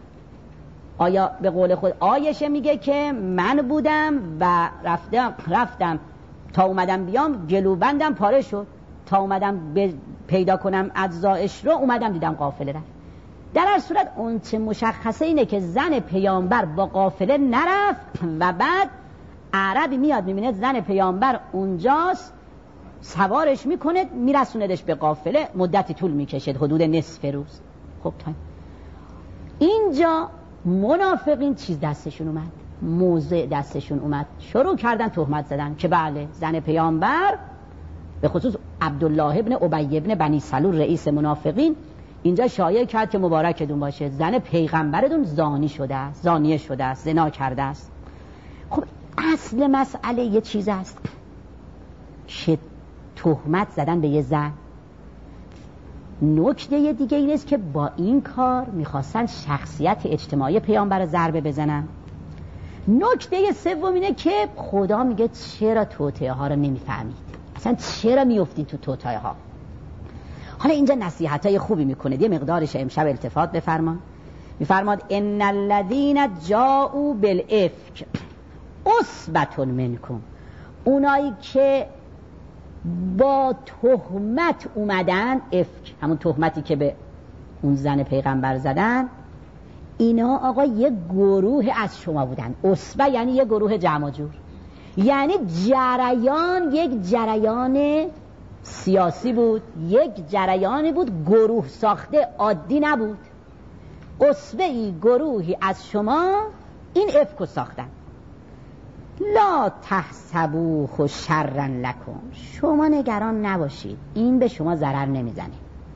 B: آیا به قول خود عایشه میگه که من بودم و رفتم رفتم تا اومدم بیام گلوبندم پاره شد، تا اومدم پیدا کنم اجزایش رو اومدم دیدم قافله رفت. در هر صورت اون چه مشخصه اینه که زن پیامبر با قافله نرفت و بعد عربی میاد میبینه زن پیامبر اونجاست، سوارش میکنه میرسوندش به قافله. مدتی طول میکشد، حدود نصف روز. خب تا اینجا منافقین چیز دستشون اومد، موضع دستشون اومد، شروع کردن تهمت زدن که بله زن پیامبر، به خصوص عبدالله ابن ابی ابن بنی سلول رئیس منافقین، اینجا شایع کرد که مبارکتون باشه زن پیغمبرتون زانی شده است، زانیه شده است، زنا کرده است. خب اصل مسئله یه چیز است که تهمت زدن به یه زن. نکته دیگه این است که با این کار میخواستن شخصیت اجتماعی پیامبر رو ضربه بزنن. نکته سوم اینه که خدا میگه چرا توطئه ها رو نمیفهمید، اصلا چرا میافتید تو توطئه ها. حالا اینجا نصیحت های خوبی میکنه، یه مقدارش امشب التفات بفرما. میفرماد ان الذین جاءوا بالافک عصبة منکم، اونایی که با تهمت اومدن، افک همون تهمتی که به اون زن پیغمبر زدن، اینا آقا یه گروه از شما بودن. عصبه یعنی یه گروه جمع جور، یعنی جریان، یک جریان سیاسی بود، یک جریانی بود گروه ساخته، عادی نبود. عصبه ای گروهی از شما این افکو ساختن. لا تحسبوه شرا لکم، شما نگران نباشید این به شما ضرر نمیزنه.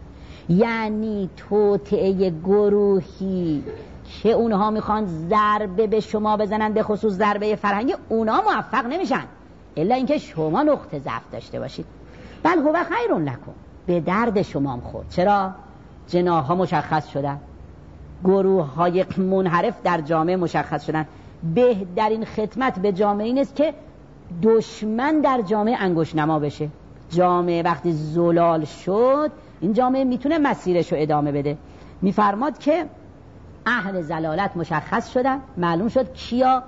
B: یعنی توطئه گروهی که اونها میخوان ضربه به شما بزنن، به خصوص ضربه فرهنگی، اونا موفق نمیشن الا اینکه شما نقطه ضعف داشته باشید. بل هو خیر لکم، به درد شما هم خورد. چرا؟ جناح‌ها مشخص شدن، گروه های منحرف در جامعه مشخص شدن. بهترین خدمت به جامعه این است که دشمن در جامعه انگشت نما بشه. جامعه وقتی زلال شد، این جامعه میتونه مسیرش رو ادامه بده. میفرماد که اهل زلالت مشخص شدن، معلوم شد کیا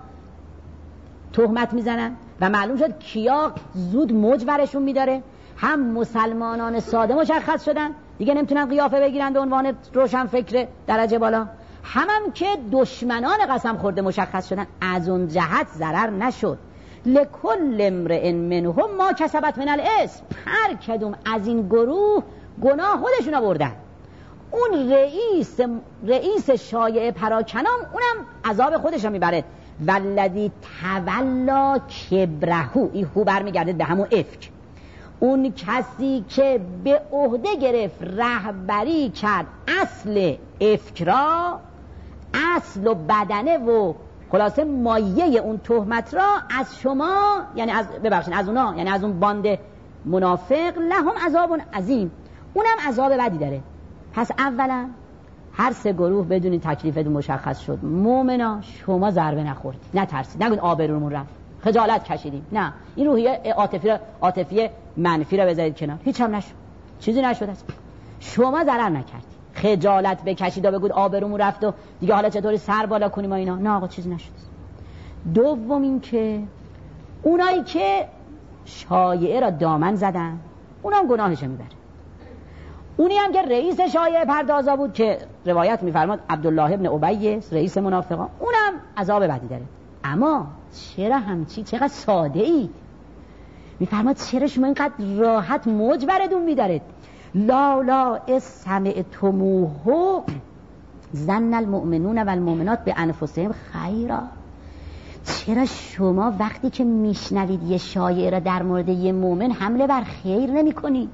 B: تهمت میزنن و معلوم شد کیا زود موج برشون میداره. هم مسلمانان ساده مشخص شدن، دیگه نمیتونن قیافه بگیرن به عنوان روشن فکر درجه بالا. هم هم که دشمنان قسم خورده مشخص شدن. از اون جهت ضرر نشد. لکل امرئ منهم ما کسبت من الاسم، هر کدوم از این گروه گناه خودشون بردن. اون رئیس رئیس شایعه پراکنان اونم عذاب خودش رو میبره. والذی تولا کبرهو، این هو برمیگرده به همون افک. اون کسی که به عهده گرفت رهبری کرد اصل افک را، اصل و بدنه و خلاصه مایه اون تهمت را از شما، یعنی از ببخشید از اونا، یعنی از اون باند منافق، لهم عذاب عظیم، اونم عذاب بدی داره. پس اولا هر سه گروه بدونید تکلیفتون مشخص شد. مومنا شما ضربه نخوردید، نترسید، نگید آبرومون رفت، خجالت کشیدیم. نه، این روحیه عاطفی را عاطفی منفی را بذارید کنار. هیچ هم نشد، چیزی نشد است. شما ضرر نکردید، خجالت بکشید و بگید آبرومون رفت و دیگه حالا چطوری سر بالا کنیم و اینا. نه آقا، چیزی نشد. دوم این که اونایی که شایعه را دامن زدن، اونم گناهش میبره. اونی هم که رئیس شایعه پردازا بود که روایت میفرماد عبدالله ابن ابی رئیس منافقان، اونم عذاب بدی داره. اما چرا همچی چقدر ساده اید؟ میفرماد چرا شما اینقدر راحت موج بردون میدارید؟ لا لا اسمعتموه ظن المؤمنون والمؤمنات بانفسهم خیرا. چرا شما وقتی که میشنوید یه شایعه را در مورد یه مؤمن حمله بر خیر نمی کنید؟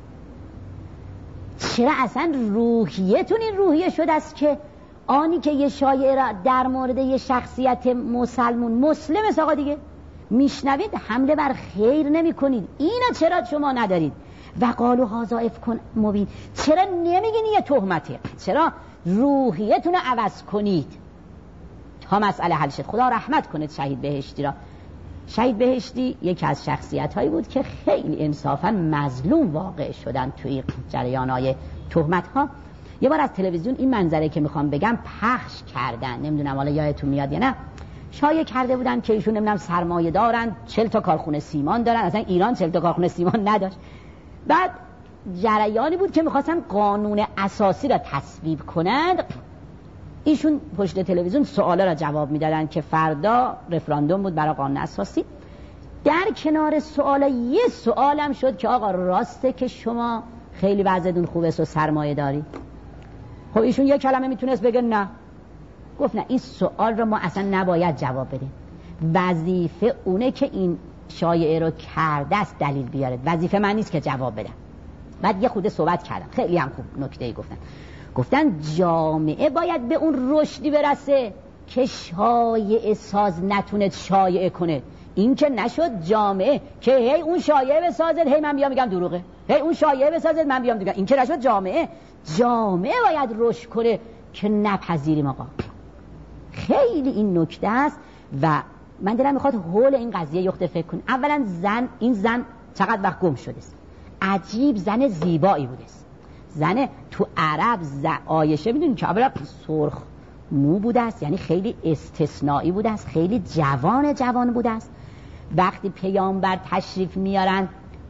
B: چرا اصلا روحیتون این روحیه شده است که آنی که یه شایعه را در مورد یه شخصیت مسلمون مسلم است آقا دیگه میشنوید حمله بر خیر نمی کنید؟ اینا چرا شما ندارید؟ و قالوا هذا افک مبین. چرا نمیگین یه تهمته؟ چرا روحیتون رو عوض کنید تا مسئله حل شد؟ خدا رحمت کنه شهید بهشتی را. شهید بهشتی یکی از شخصیت هایی بود که خیلی انصافا مظلوم واقع شدن توی جریانهای تهمت ها. یه بار از تلویزیون این منظره که میخوام بگم پخش کردن، نمیدونم حالا یادتون میاد یا نه، شایعه کرده بودن که ایشون نمیدونم سرمایه دارن، چهل تا کارخونه سیمان دارن. اصلا ایران چهل تا کارخونه سیمان نداشت. بعد جریانی بود که میخواستن قانون اساسی را تصویب کنند. ایشون پشت تلویزیون سوالا را جواب میدادن که فردا رفراندوم بود برای قانون اساسی. در کنار سوالا یه سوالم شد که آقا راسته که شما خیلی وضعتون خوبه و سرمایه داری؟ خب ایشون یه کلمه میتونست بگه نه. گفت نه این سوال رو ما اصلا نباید جواب بدیم، وظیفه اونه که این شایعه رو کرده است دلیل بیاره، وظیفه من نیست که جواب بدم. بعد یه خورده صحبت کردم، خیلی هم خوب نکته‌ای گفتن. گفتن جامعه باید به اون رشدی برسه که شایعه ساز نتونه شایعه کنه. این که نشد جامعه که هی اون شایعه بسازد هی من بیام میگم دروغه، هی اون شایعه بسازد من بیام میگم این که نشد. جامعه جامعه باید رشد کنه که نپذیریم آقا. خیلی این نکته است و من دلم میخواد حول این قضیه یخته فکر کنیم. اولا زن، این زن چقدر وقت گم شده است، عجیب زن زیبایی بوده است. زن تو عرب عایشه میدونید که اولا سرخ مو بوده است، یعنی خیلی استثنایی بوده است، خیلی جوان جوان بوده است. وقتی پیامبر تشریف میارن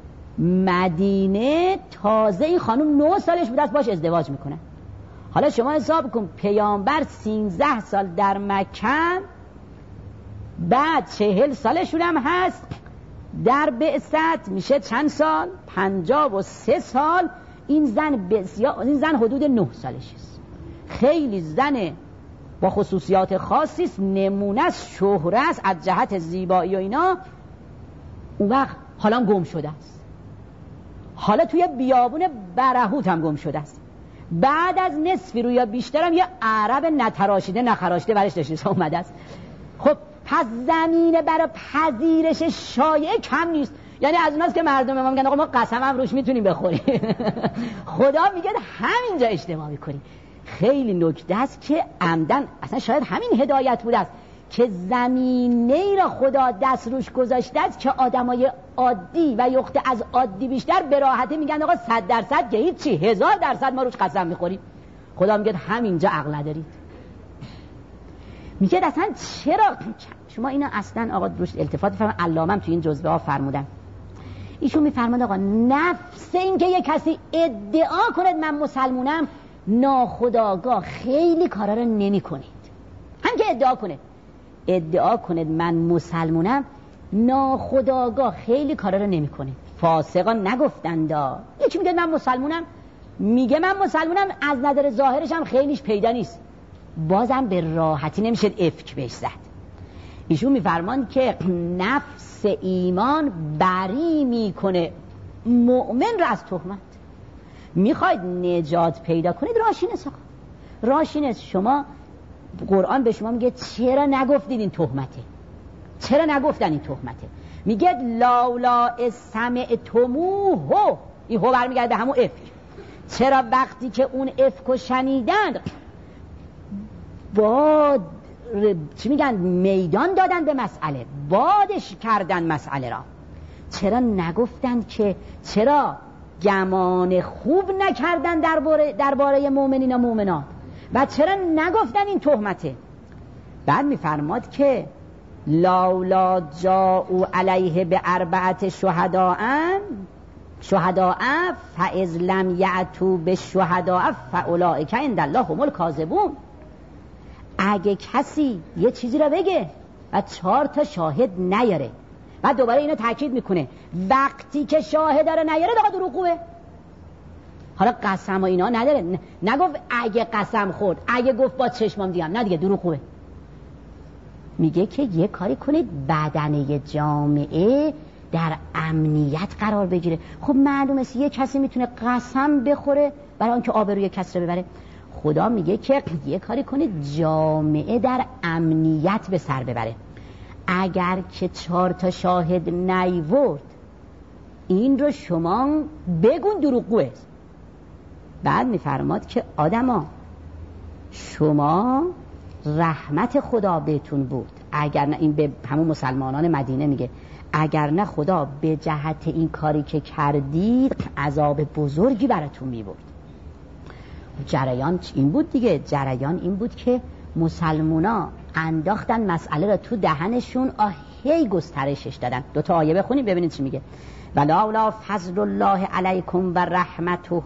B: مدینه تازه این خانم نه سالش بوده است باش ازدواج میکنن. حالا شما حساب کن پیامبر سیزده سال در مکه، بعد چهل سالشون هم هست، در بعثت میشه چند سال؟ پنجاه و سه سال. این زن بسیار، این زن حدود نه سالش است، خیلی زن با خصوصیات خاصی است، نمونه است، شهره است از جهت زیبایی و اینا. اون وقت حالا گم شده است، حالا توی بیابون برهوت هم گم شده است. بعد از نصفی رو یا بیشترم یه عرب نتراشیده نخراشته برش داشته اومده است. خب پس زمینه برای پذیرش شایعه کم نیست. یعنی از اوناست که مردم ما میگن آقا ما قسم هم روش میتونیم بخوریم خدا میگه همینجا اشتباه میکنیم. خیلی نکته است که عمدن اصلا شاید همین هدایت بوده است که زمینه ای را خدا دست روش گذاشته است که آدمای عادی و یخته از عادی بیشتر به راحتی میگن آقا صد درصد که هیچی، هزار درصد ما روش قسم میخوریم. خدا میگه همینجا عقل ندارید. میگه اصلا چرا شما اینا اصلا آقا روش التفات فرمودن، علامه هم تو این جزوه ها فرمودن. ایشون میفرماد آقا نفس این که یک کسی ادعا کند من مسلمونم، ناخودآگاه خیلی کارا رو نمی کنید. هم که ادعا کنه ادعا کنید من مسلمونم، ناخودآگاه خیلی کارا رو نمی کنید. فاسقان نگفتند یکی میگه من مسلمونم، میگه من مسلمونم، از نظر ظاهرش هم خیلیش پیدا نیست، بازم به راحتی نمیشه افک بهش زد. ایشون میفرمان که نفس ایمان بری میکنه مؤمن را از تهمت. میخواید نجات پیدا کنید راشینس آقا، راشینس. شما قرآن به شما میگه چرا نگفتید این تهمته، چرا نگفتن این تهمته؟ میگه لاولا سمعتموه، این هو برمیگرده به همون افک. چرا وقتی که اون افکو شنیدند باد چی میگن میدان دادن به مسئله، بادش کردن مسئله را، چرا نگفتند که چرا گمان خوب نکردن درباره درباره مؤمنین و مؤمنات و چرا نگفتن این تهمته؟ بعد میفرماد که لاولا جاءوا علیه به اربعه شهداء شهداء فاذ لم یأتوا بالشهداء فاولئک عند الله هم الکاذبون. اگه کسی یه چیزی را بگه و چهار تا شاهد نیاره، بعد دوباره اینو تاکید میکنه وقتی که شاهد داره نیاره دیگه دروغه. حالا قسم و اینا نداره، نگفت اگه قسم خورد، اگه گفت با چشمام دیدم، نه دیگه دروغه. میگه که یه کاری کنید بدنه جامعه در امنیت قرار بگیره. خب معلومه یه کسی میتونه قسم بخوره برای اینکه آبروی کسی رو ببره. خدا میگه که یه کاری کنید جامعه در امنیت به سر ببره. اگر که چهار تا شاهد نیورد این رو شما بگون دروغگوه. بعد میفرماد که آدما شما رحمت خدا بهتون بود، اگر نه، این به همون مسلمانان مدینه میگه، اگر نه خدا به جهت این کاری که کردید عذاب بزرگی براتون میبرد. جریان این بود دیگه، جریان این بود که مسلمونا انداختن مسئله را تو دهنشون، آهی گسترشش دادن. دو تا آیه بخونیم ببینید چی میگه. ولولا فضل الله علیکم و رحمته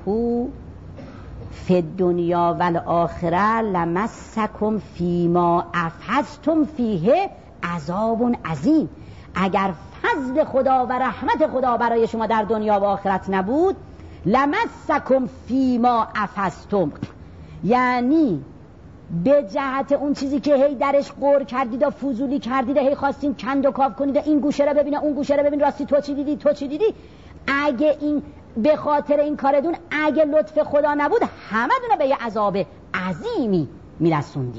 B: فی الدنیا و الاخره لمسکم فیما افضتم فیه عذاب عظیم. اگر فضل خدا و رحمت خدا برای شما در دنیا و آخرت نبود، لمسکم فیما افضتم، یعنی به جهت اون چیزی که هی درش قور کردید و فضولی کردید، هی خواستین کند و کاف کنید، این گوشه رو ببینه اون گوشه رو ببین، راستی تو چی دیدی تو چی دیدی، اگه این به خاطر این کاردون اگه لطف خدا نبود همه دونه به یه عذاب عظیمی میرسوندی.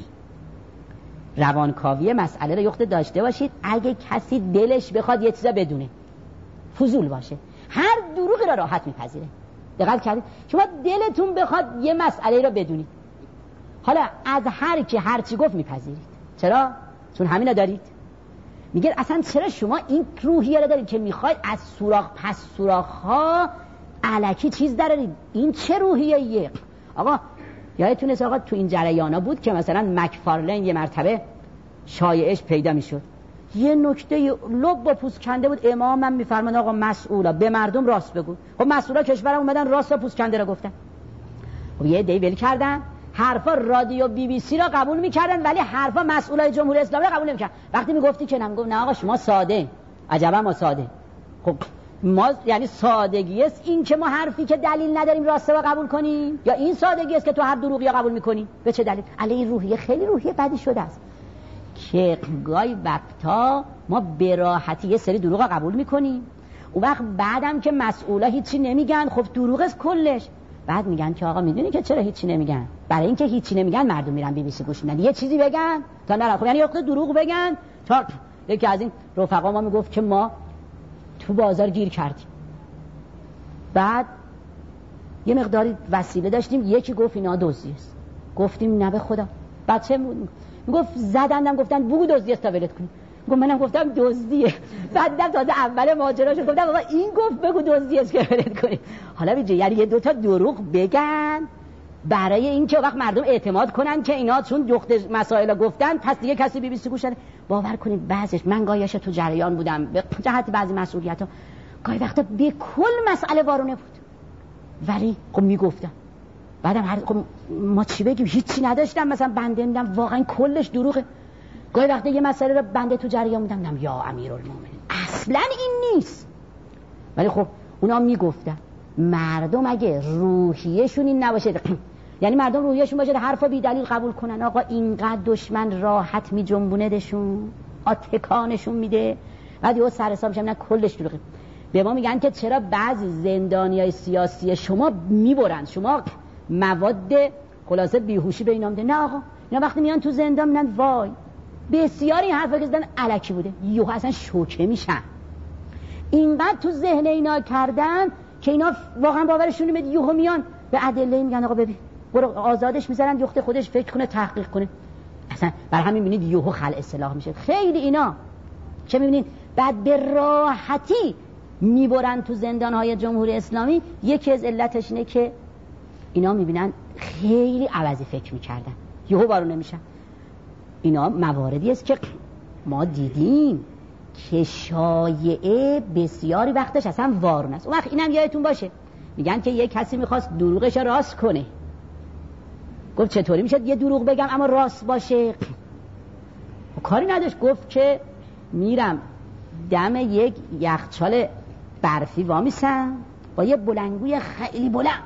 B: روانکاوی مسئله رو یخت داشته باشید. اگه کسی دلش بخواد یه چیزا بدونه، فضول باشه، هر دروغی رو راحت میپذیره. دقت کردید؟ شما دلتون بخواد یه مسئله رو بدونید، حالا از هر کی هر چی گفت میپذیرید. چرا؟ چون همینا دارید. میگه اصلا چرا شما این روحیه رو دارید که میخواید از سوراخ پس سوراخ ها الکی چیز درارید؟ این چه روحیه ایه؟ آقا یادتونه آقا تو این جریانا بود که مثلا مکفارلین یه مرتبه شایعش پیدا میشد، یه نکته لب و پوست کنده بود، امامم میفرمان آقا مسئولا به مردم راست بگو. خب مسئولا کشورم اومدن راست و پوست کنده رو گفتن. خب یه دی ول کردن، حرفا رادیو بی بی سی را قبول میکردن ولی حرفا مسئولای جمهوری اسلامی را قبول نمیکردن. وقتی میگفتی که نمیگفت نه آقا شما ساده، عجبا ما ساده. خب ما یعنی سادگی است این که ما حرفی که دلیل نداریم راسته رو قبول کنیم، یا این سادگی است که تو هر دروغی رو قبول میکنی؟ به چه دلیل؟ علی این روحیه خیلی روحیه بدی شده است که گاهی وقتا ما به راحتی یه سری دروغ رو قبول میکنیم، اون وقت بعدم که مسئولا هیچی نمیگن، خب دروغ است کلش. بعد میگن که آقا میدونی که چرا هیچی نمیگن؟ برای اینکه هیچی نمیگن مردم میرن بی بی سی گوش میدن، یه چیزی بگن تا نرن. خب یعنی یه دروغ بگن تا یکی از این رفقا ما میگفت که ما تو بازار گیر کردیم، بعد یه مقداری وسیله داشتیم، یکی گفت اینا دزدی است، گفتیم نه به خدا. بچه میگفت زدندم گفتن بگو دزدی است تا ولت کنیم، گفت منم گفتم دزدیه. بعدم تازه اول ماجراش گفتم آقا این گفت بگو دزدی است که ولت کنیم. حالا ببین یعنی یه دوتا دروغ بگن برای اینکه وقت مردم اعتماد کنن که اینا چون دخت مسائل گفتن پس دیگه کسی بی بی سی گوش نده. باور کنید بعضیش من گایش تو جریان بودم به جهت بعضی مسئولیت‌ها، گاهی وقتا به کل مسئله وارونه بود ولی خب میگفتن. بعدم هر خب ما چی بگیم؟ هیچی نداشتم، مثلا بنده میدم واقعا کلش دروغه. گاهی وقتا یه مسئله رو بنده تو جریان بودم میدم یا امیرالمومنین اصلا این نیست، ولی خب اونا میگفتن. مردم اگه روحیه‌شون این نباشه، یعنی مردم روحیه‌شون باشه حرفا بی دلیل قبول کنن، آقا اینقدر دشمن راحت می جنبونه دشون، آتکانشون میده، بعد یه سر حساب میشن کلش دروغه. به ما میگن که چرا بعضی زندانیای سیاسی شما میبرن، شما مواد خلاصه بیهوشی به اینا میده. نه آقا اینا وقتی میان تو زندان میگن وای بسیار این حرفا که زدن الکی بوده، یهو اصلا شوکه میشن. اینقدر تو ذهن اینا کردن که اینا واقعا باورشون نمیاد، یهو میان به ادله میگن آقا ببین برو آزادش میذارن یخت خودش فکر کنه تحقیق کنه. اصلا بر همین میبینید یهو خلع اصلاح میشه. خیلی اینا چه میبینید بعد به راحتی میبرن تو زندانهای جمهوری اسلامی. یکی از علتش اینه که اینا میبینن خیلی عوضی فکر میکردن یهو بارو نمیشن. اینا مواردی است که ما دیدیم که شایعه بسیاری وقتش اصلا وارون است. اون وقت اینم یادتون باشه میگن که یک کسی میخواست دروغش راست کنه، گفت چطوری میشه یه دروغ بگم اما راست باشه؟ کاری نداشت، گفت که میرم دم یک یخچال برفی وامیسم با یه بلنگوی خیلی بلند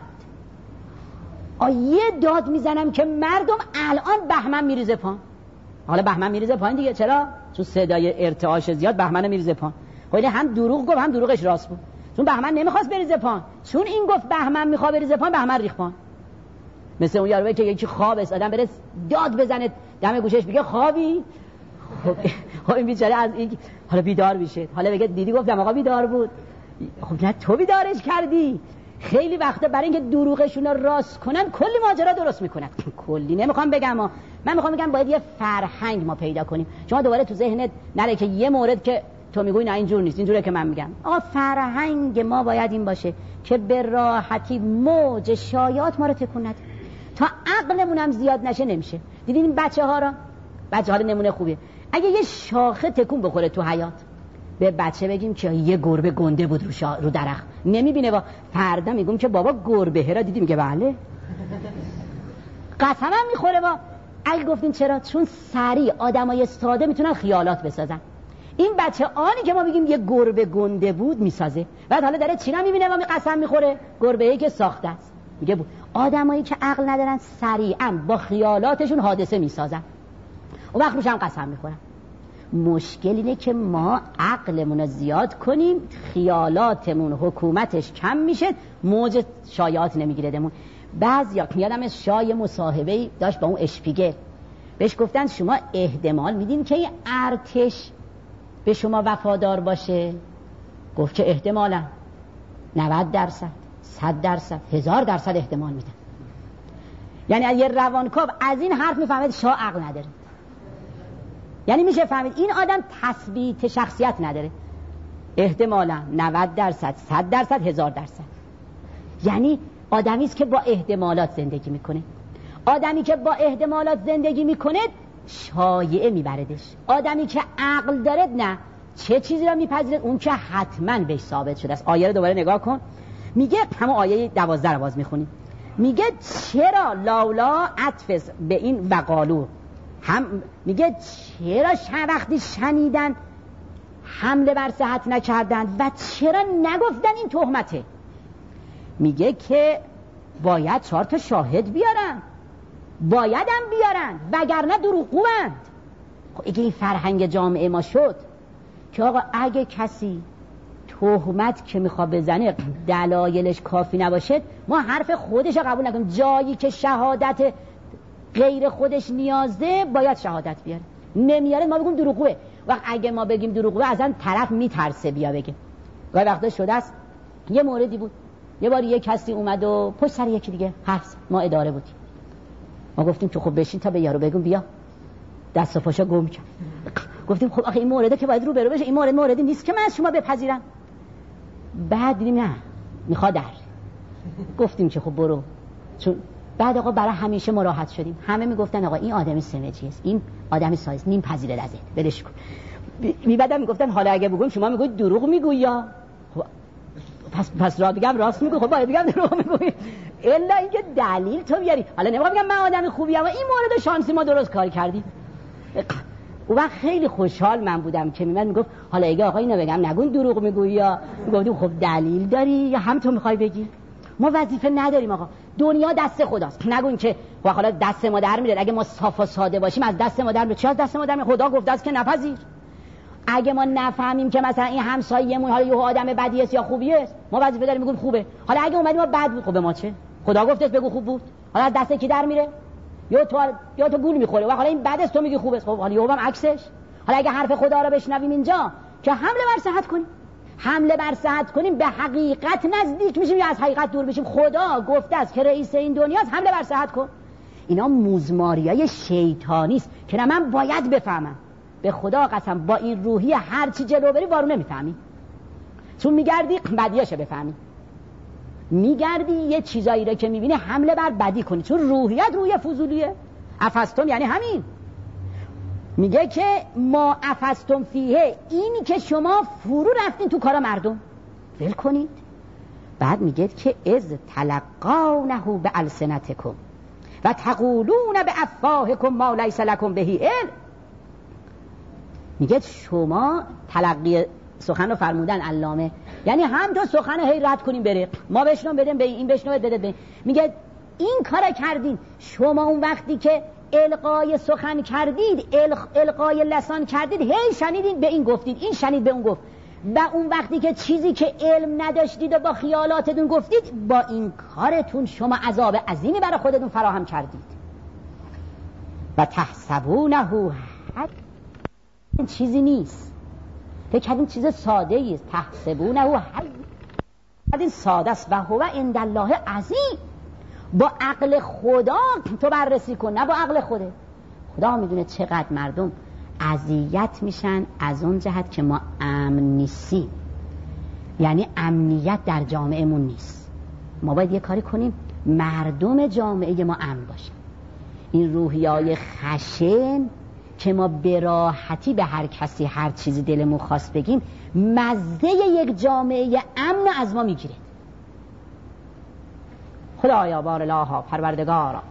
B: آیه داد میزنم که مردم الان بهمن میریزه پایین. حالا بهمن میریزه پایین دیگه، چرا؟ چون صدای ارتعاش زیاد بهمن میریزه پایین. خیلی هم دروغ گفت هم دروغش راست بود، چون بهمن نمیخواست بریزه پایین، چون این گفت بهمن میخواد بریزه پایین بهمن ریخت پایین. مثل اون یاروی که یکی خواب است آدم بره داد بزنه دم گوشش بگه خوابی، خب این بیچاره از این حالا بیدار میشه، حالا بگه دیدی گفتم آقا بیدار بود. خب نه تو بیدارش کردی. خیلی وقتا برای اینکه دروغشون رو راست کنن کلی ماجرا درست میکنن. کلی نمیخوام بگم، ما من میخوام بگم باید یه فرهنگ ما پیدا کنیم. شما دوباره تو ذهنت نره که یه مورد که تو میگوی نه اینجور نیست، اینجوره که من میگم. آقا فرهنگ ما باید این باشه که به راحتی موج شایعات ما رو تکون نده. تا عقلمون هم زیاد نشه نمیشه. دیدین این بچه ها را بچه ها رو نمونه خوبیه. اگه یه شاخه تکون بخوره تو حیات، به بچه بگیم که یه گربه گنده بود رو, شا... رو درخت، نمیبینه، با فردا میگم که بابا گربه را دیدی، میگه بله. قسمم میخوره. با اگه گفتین چرا؟ چون سریع آدمای ساده میتونن خیالات بسازن. این بچه آنی که ما میگیم یه گربه گنده بود میسازه، بعد حالا داره چی نمیبینه و می قسم میخوره؟ گربه‌ای که ساخته است. میگه آدمایی که عقل ندارن سریعا با خیالاتشون حادثه میسازن، اون وقت روش هم قسم میخورن. مشکل اینه که ما عقلمون رو زیاد کنیم، خیالاتمون حکومتش کم میشه، موج شایعات نمیگیره دمون. بعضیا یادم از شای مصاحبه‌ای داشت با اون اشپیگل، بهش گفتن شما احتمال میدین که این ارتش به شما وفادار باشه؟ گفت که احتمالا نود درصد، صد درصد، هزار درصد احتمال میدن. یعنی یه روانکاو از این حرف میفهمید شاه عقل نداره. یعنی میشه فهمید این آدم تثبیت شخصیت نداره، احتمالا نود درصد، صد درصد، هزار درصد. یعنی آدمی است که با احتمالات زندگی میکنه. آدمی که با احتمالات زندگی میکنه شایعه میبردش. آدمی که عقل داره نه، چه چیزی را میپذیرد؟ اون که حتما بهش ثابت شده است. آیه رو دوباره نگاه کن، میگه همون آیه دوازده رو باز میخونیم، میگه چرا لاولا عطف به این وقالو، هم میگه چرا وقتی شنیدن حمله بر صحت نکردن و چرا نگفتن این تهمته؟ میگه که باید چهار تا شاهد بیارن، باید هم بیارن وگرنه دروغگوند. خب اگه این فرهنگ جامعه ما شد که آقا اگه کسی تهمت که میخواد بزنه دلایلش کافی نباشه، ما حرف خودش رو قبول نکنیم، جایی که شهادت غیر خودش نیازه باید شهادت بیاره، نمیاره ما بگیم دروغگوه. وقت اگه ما بگیم دروغگوه اصلا طرف میترسه بیا بگه. گاهی وقتا شده است یه موردی بود، یه بار یه کسی اومد و پشت سر یکی دیگه حرف، ما اداره بودیم، ما گفتیم که خب بشین تا به یارو بگم بیا، دست و پاشا گم کرد. گفتیم خب آخه این مورده که باید رو برو بشه، این مورد موردی نیست که من از شما بپذیرم. بعد دیدیم نه میخواد در، گفتیم که خب برو. چون بعد آقا برای همیشه ما راحت شدیم، همه میگفتن آقا این آدمی سمجی است، این آدمی سایز نیم پذیره ازت، ولش کن. می بعدم میگفتن حالا اگه بگم شما میگید دروغ میگویی یا خب پس پس را بگم راست میگم، خب باید بگم دروغ میگویی، الا اینکه دلیل تو بیاری. حالا نمیگم بگم من آدم خوبی ام، این مورد شانسی ما درست کار کردیم. اون وقت خیلی خوشحال من بودم که میمد میگفت حالا اگه آقا اینو بگم نگون دروغ میگویی یا، میگفتیم خب دلیل داری یا هم تو میخوای بگی؟ ما وظیفه نداریم آقا، دنیا دست خداست. نگون که حالا دست ما در میره، اگه ما صاف و ساده باشیم از دست ما در میره. چی از دست ما در میره؟ خدا گفته است که نپذیر. اگه ما نفهمیم که مثلا این همسایه‌مون حالا یه آدم بدی است یا خوبی است، ما وظیفه داریم بگیم خوبه. حالا اگه اومدیم ما بد بود، خب به ما چه؟ خدا گفته است بگو خوب بود. حالا از دست کی در میره؟ یا تو یا تو گول میخوره و حالا این بد است تو میگی خوبه. خب حالا یهو هم عکسش. حالا اگه حرف خدا رو بشنویم اینجا که حمله بر صحت کنیم، حمله بر صحت کنیم به حقیقت نزدیک میشیم یا از حقیقت دور میشیم. خدا گفته است که رئیس این دنیاست، حمله بر صحت کن. اینا موزماریای شیطانی است که نه من باید بفهمم. به خدا قسم با این روحیه هر چی جلو بری وارو نمیفهمی، چون میگردی بدیاشو بفهمی، میگردی یه چیزایی رو که میبینی حمله بر بدی کنی، چون روحیت روی فضولیه. افستم یعنی همین، میگه که ما افستم فیه، اینی که شما فرو رفتین تو کارا مردم، ول کنید. بعد میگه که از تلقونه به السنتکم و تقولون به افواهکم ما لیس لکم بهی علم. میگه شما تلقی سخن رو فرمودن علامه، یعنی هم تو سخن هی رد کنیم بره، ما بشنم بدیم به این بشنم بده به. میگه این کارا کردین شما اون وقتی که القای سخن کردید، القای لسان کردید، هی شنیدین به این گفتید، این شنید به اون گفت، و اون وقتی که چیزی که علم نداشتید و با خیالاتتون گفتید، با این کارتون شما عذاب عظیمی برای خودتون فراهم کردید. و تحسبونه این چیزی نیست، فکر کردین چیز ساده ایست. تحسبونه این ساده است و هو عند الله عظیم. با عقل خدا تو بررسی کن، نه با عقل خوده. خدا میدونه چقدر مردم اذیت میشن از اون جهت که ما امن نیستیم، یعنی امنیت در جامعهمون نیست. ما باید یه کاری کنیم مردم جامعه ما امن باشن. این روحیای خشن که ما به راحتی به هر کسی هر چیزی دلمون خواست بگیم، مزه یک جامعه امن از ما میگیره. خدایا بار الها پروردگارا،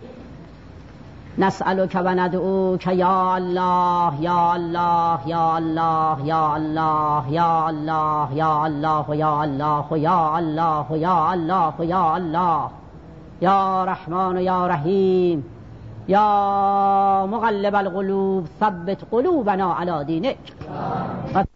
B: نسألک و ندعوک یا الله یا الله یا الله یا الله یا الله یا الله یا الله یا الله یا الله یا الله یا رحمان و یا رحیم یا مقلب القلوب ثبت قلوبنا علی دینک.